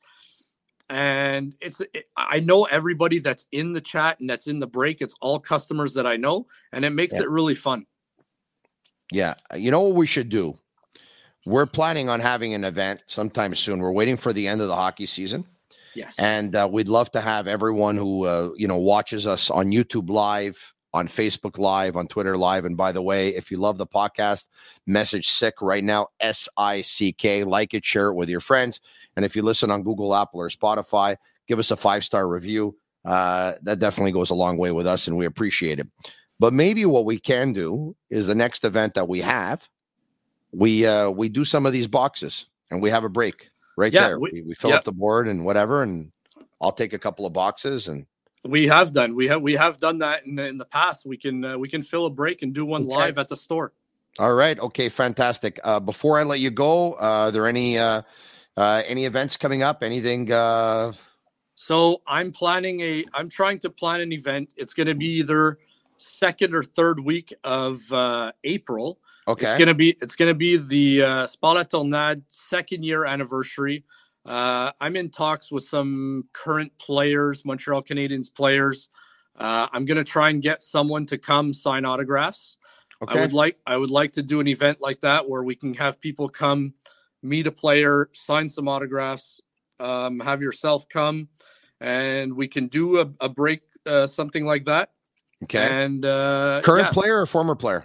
And it's, it, I know everybody that's in the chat and that's in the break. It's all customers that I know, and it makes yeah. it really fun. Yeah. You know what we should do? We're planning on having an event sometime soon. We're waiting for the end of the hockey season. Yes. And uh, we'd love to have everyone who, uh, you know, watches us on YouTube Live, on Facebook Live, on Twitter Live. And by the way, if you love the podcast, message SICK right now, S I C K, like it, share it with your friends. And if you listen on Google, Apple, or Spotify, give us a five-star review. Uh, that definitely goes a long way with us, and we appreciate it. But maybe what we can do is the next event that we have, we uh, we do some of these boxes, and we have a break right yeah, there. We, we, we fill yeah. up the board and whatever, and I'll take a couple of boxes. And we have done we have we have done that in the, in the past. We can uh, we can fill a break and do one okay. live at the store. All right. Okay. Fantastic. Uh, before I let you go, uh, are there any uh, uh, any events coming up? Anything? Uh... So I'm planning a. I'm trying to plan an event. It's going to be either second or third week of uh, April. Okay. It's gonna be. It's gonna be the uh, Sport La Tornade second year anniversary. Uh, I'm in talks with some current players, Montreal Canadiens players. Uh, I'm gonna try and get someone to come sign autographs. Okay. I would like. I would like to do an event like that where we can have people come, meet a player, sign some autographs. Um, have yourself come, and we can do a, a break, uh, something like that. Okay. And uh, current yeah. player or former player?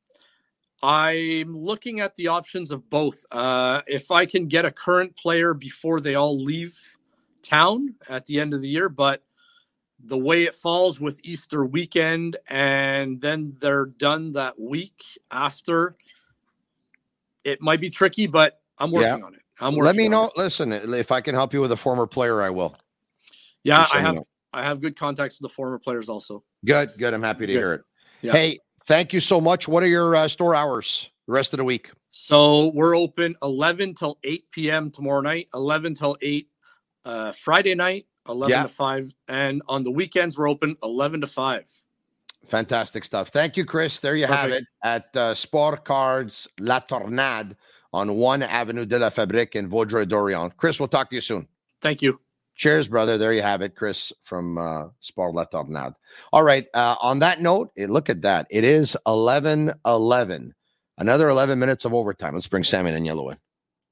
I'm looking at the options of both. Uh, if I can get a current player before they all leave town at the end of the year, but the way it falls with Easter weekend and then they're done that week after, it might be tricky, but I'm working yeah. on it. I'm working Let me on know. It. Listen, if I can help you with a former player, I will. Yeah, I have. Know. I have good contacts with the former players also. Good, good. I'm happy to good. hear it. Yeah. Hey, thank you so much. What are your uh, store hours the rest of the week? So we're open eleven till eight p.m. tomorrow night, eleven till eight uh, Friday night, eleven yeah. to five. And on the weekends, we're open eleven to five. Fantastic stuff. Thank you, Chris. There you Perfect. have it at uh, Sport Cards La Tornade on one Avenue de la Fabrique in Vaudreuil-Dorion. Chris, we'll talk to you soon. Thank you. Cheers, brother. There you have it, Chris from uh, Sport La Tornade. All right. Uh, on that note, it, look at that. It is eleven eleven. Another eleven minutes of overtime. Let's bring Sammy and Yellow in.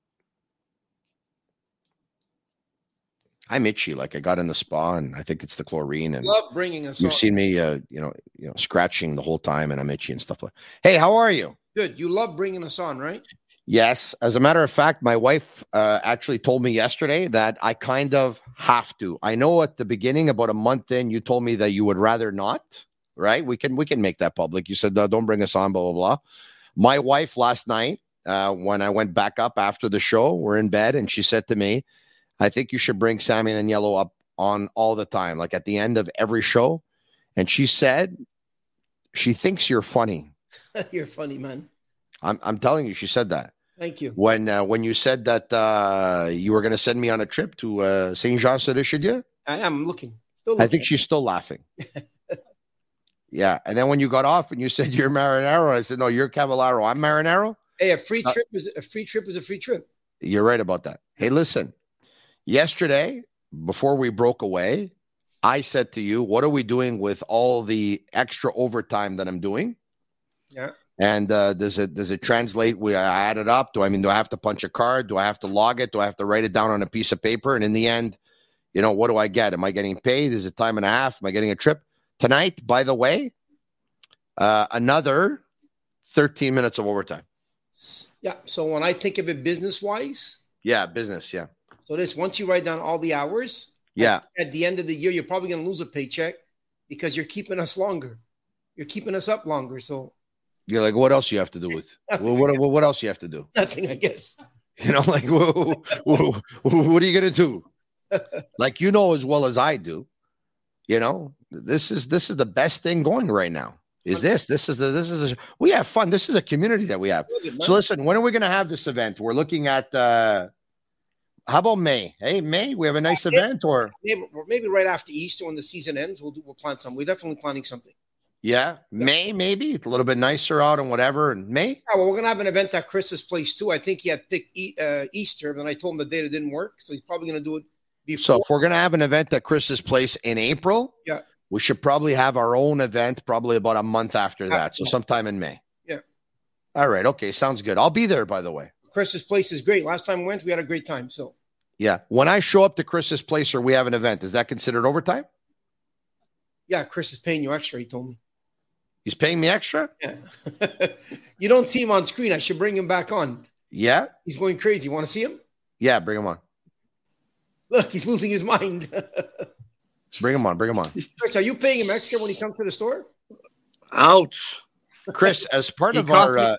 I'm itchy. Like I got in the spa, and I think it's the chlorine. And love bringing us. You've on. seen me, uh, you know, you know, scratching the whole time, and I'm itchy and stuff like. Hey, how are you? Good. You love bringing us on, right? Yes. As a matter of fact, my wife uh, actually told me yesterday that I kind of have to. I know at the beginning, about a month in, you told me that you would rather not, right? We can we can make that public. You said, don't bring us on, blah, blah, blah. My wife last night, uh, when I went back up after the show, we're in bed, and she said to me, I think you should bring Sammy and Yellow up on all the time, like at the end of every show. And she said she thinks you're funny. You're funny, man. I'm I'm telling you, she said that. Thank you. When uh, when you said that uh, you were going to send me on a trip to uh, Saint Jean sur Richelieu, I am looking. Still looking. I think she's still laughing. Yeah, and then when you got off and you said you're Marinaro, I said no, you're Cavallaro. I'm Marinaro. Hey, a free Uh, trip is a free trip is a free trip. You're right about that. Hey, listen. Yesterday, before we broke away, I said to you, "What are we doing with all the extra overtime that I'm doing?" Yeah. And uh, does it does it translate? We I add it up. Do I mean do I have to punch a card? Do I have to log it? Do I have to write it down on a piece of paper? And in the end, you know, what do I get? Am I getting paid? Is it time and a half? Am I getting a trip tonight? By the way, uh, another thirteen minutes of overtime. Yeah. So when I think of it business wise, Yeah, business. Yeah, so this once you write down all the hours, yeah. at the end of the year, you're probably going to lose a paycheck because you're keeping us longer. You're keeping us up longer. So You're like, what else you have to do with? well, what what what else you have to do? nothing, I guess. You know, like whoa, whoa, whoa, what are you gonna do? Like you know as well as I do. You know, this is this is the best thing going right now. Is this this is the, this is a, we have fun. This is a community that we have. So listen, when are we gonna have this event? We're looking at uh how about May? Hey, May, we have a nice event, or Maybe, maybe right after Easter when the season ends, we'll do, we'll plan something. We're definitely planning something. yeah, May maybe it's a little bit nicer out and whatever. And May, Yeah, well, we're gonna have an event at Chris's place too. I think he had picked e- uh, Easter, but I told him the date it didn't work, so he's probably gonna do it before. so if we're gonna have an event at Chris's place in April, Yeah. we should probably have our own event probably about a month after that. After So that. sometime in May. Yeah. All right. Okay. Sounds good. I'll be there, by the way. Chris's place is great. Last time we went, we had a great time. So Yeah. When I show up to Chris's place or we have an event, is that considered overtime? yeah, Chris is paying you extra. He told me. He's paying me extra? Yeah. You don't see him on screen. I should bring him back on. Yeah. He's going crazy. Want to see him? Yeah. Bring him on. Look, he's losing his mind. Bring him on. Bring him on. Chris, are you paying him extra when he comes to the store? Ouch. Chris, as part He of cost our, me- uh,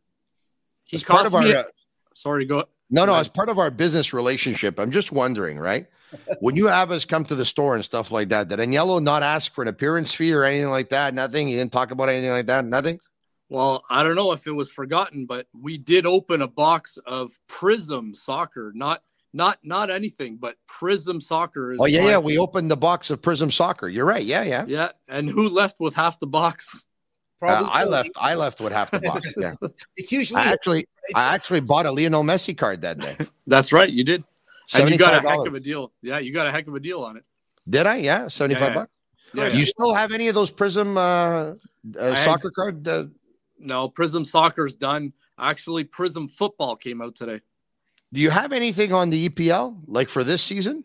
He as part cost of our, me. uh, Sorry, go. no, no, go as part of our business relationship, I'm just wondering, right? When you have us come to the store and stuff like that, did Agnello not ask for an appearance fee or anything like that? Nothing. He didn't talk about anything like that. Nothing. Well, I don't know if it was forgotten, but we did open a box of Prism Soccer, not not not anything, but Prism Soccer. Is Oh yeah, my- yeah. We opened the box of Prism Soccer. You're right. Yeah, yeah. yeah. And who left with half the box? Uh, I left. I left with half the box. Yeah. It's usually I actually, I actually bought a Lionel Messi card that day. That's right, you did. And you got a seventy-five dollars. heck of a deal. Yeah, you got a heck of a deal on it. Did I? Yeah, seventy-five Yeah, yeah. bucks. Yeah, Do yeah. you still have any of those Prism uh, uh, had- soccer card? Uh, No, Prism Soccer's done. Actually, Prism Football came out today. do you have anything on the E P L like for this season?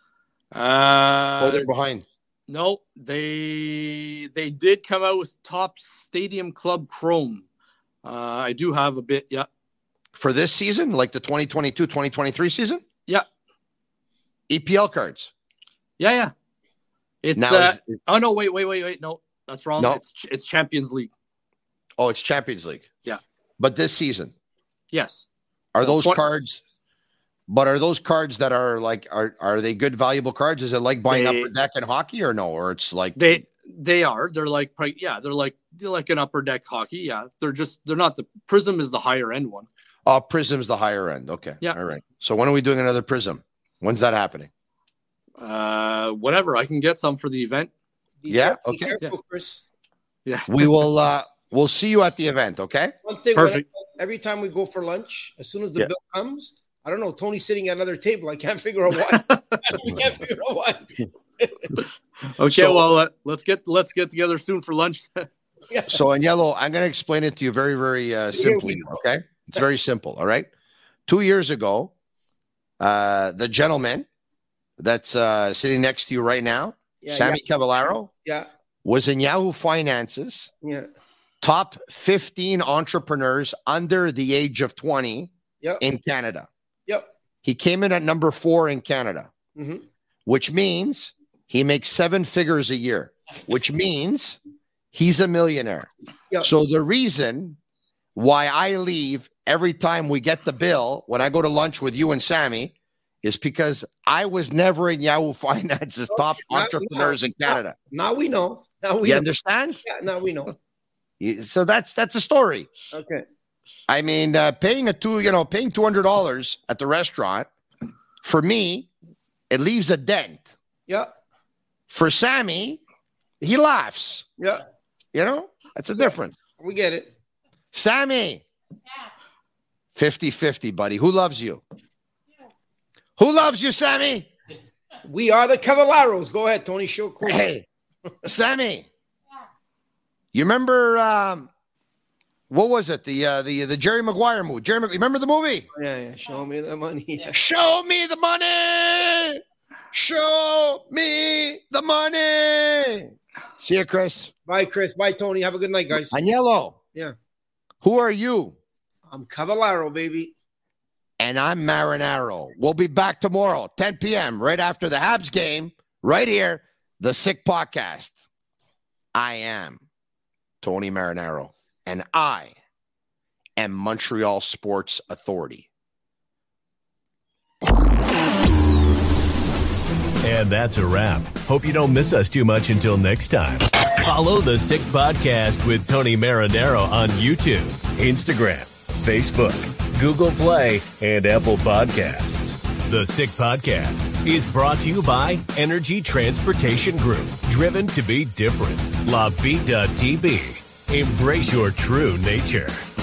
Uh, oh, they're behind. No, they they did come out with Top Stadium Club Chrome. Uh, I do have a bit, yeah. For this season, like the twenty twenty-two twenty twenty-three season? Yeah. E P L cards. Yeah, yeah. It's Now uh, is- is- oh no, wait, wait, wait, wait. No, that's wrong. No. It's it's Champions League. Oh, it's Champions League. Yeah. But this season, Yes. are Well, those twen- cards? But are those cards that are like are are they good valuable cards? Is it like buying They- upper deck in hockey or no? Or it's like They they are. They're like pri- yeah, they're like they're like an upper deck hockey. Yeah. They're just they're not the Prism is the higher end one. oh, Prism's the higher end. Okay. Yeah. All right. So when are we doing another Prism? When's that happening? Uh whatever. I can get some for the event. Yeah. Be Okay. careful, Chris. Yeah. We will uh we'll see you at the event, okay? One thing, Perfect. when- every time we go for lunch, as soon as the Yeah. bill comes, I don't know. Tony's sitting at another table. I can't figure out why. we can't figure out why. Okay, So- well uh, let's get let's get together soon for lunch. So in yellow, I'm going to explain it to you very, very uh, simply. Okay, it's very simple. All right. Two years ago, uh, the gentleman that's uh, sitting next to you right now, Yeah, Sammy yeah. Cavallaro, Yeah, was in Yahoo Finances, yeah. top fifteen entrepreneurs under the age of twenty yep. in Canada. Yep. He came in at number four in Canada, mm-hmm. which means he makes seven figures a year, which means he's a millionaire. Yep. So the reason why I leave every time we get the bill when I go to lunch with you and Sammy is because I was never in Yahoo Finance's oh, top now, entrepreneurs now, in Canada. Now we know. Now we you know. understand? Yeah, now we know. So that's that's a story. Okay. I mean, uh, paying a two, you know, paying two hundred dollars at the restaurant for me, it leaves a dent. Yeah. For Sammy, he laughs. Yeah. You know, that's a difference. We get it. Sammy, fifty-fifty, buddy. Who loves you? Who loves you, Sammy? We are the Cavalleros. Go ahead, Tony. Show close. Hey, Sammy. You remember um, what was it? The uh, the the Jerry Maguire movie. Jerry, Mag- remember the movie? Yeah, yeah. Show me the money. Yeah. Show me the money. Show me the money. See you, Chris. Bye, Chris. Bye, Tony. Have a good night, guys. Agnello. Yeah. Who are you? I'm Cavallaro, baby. And I'm Marinaro. We'll be back tomorrow, ten p.m., right after the Habs game, right here, the Sick Podcast. I am Tony Marinaro, and I am Montreal Sports Authority. And that's a wrap. Hope you don't miss us too much until next time. Follow the Sick Podcast with Tony Marinaro on YouTube, Instagram, Facebook, Google Play, and Apple Podcasts. The Sick Podcast is brought to you by Energy Transportation Group. Driven to be different. La Vida T V. Embrace your true nature.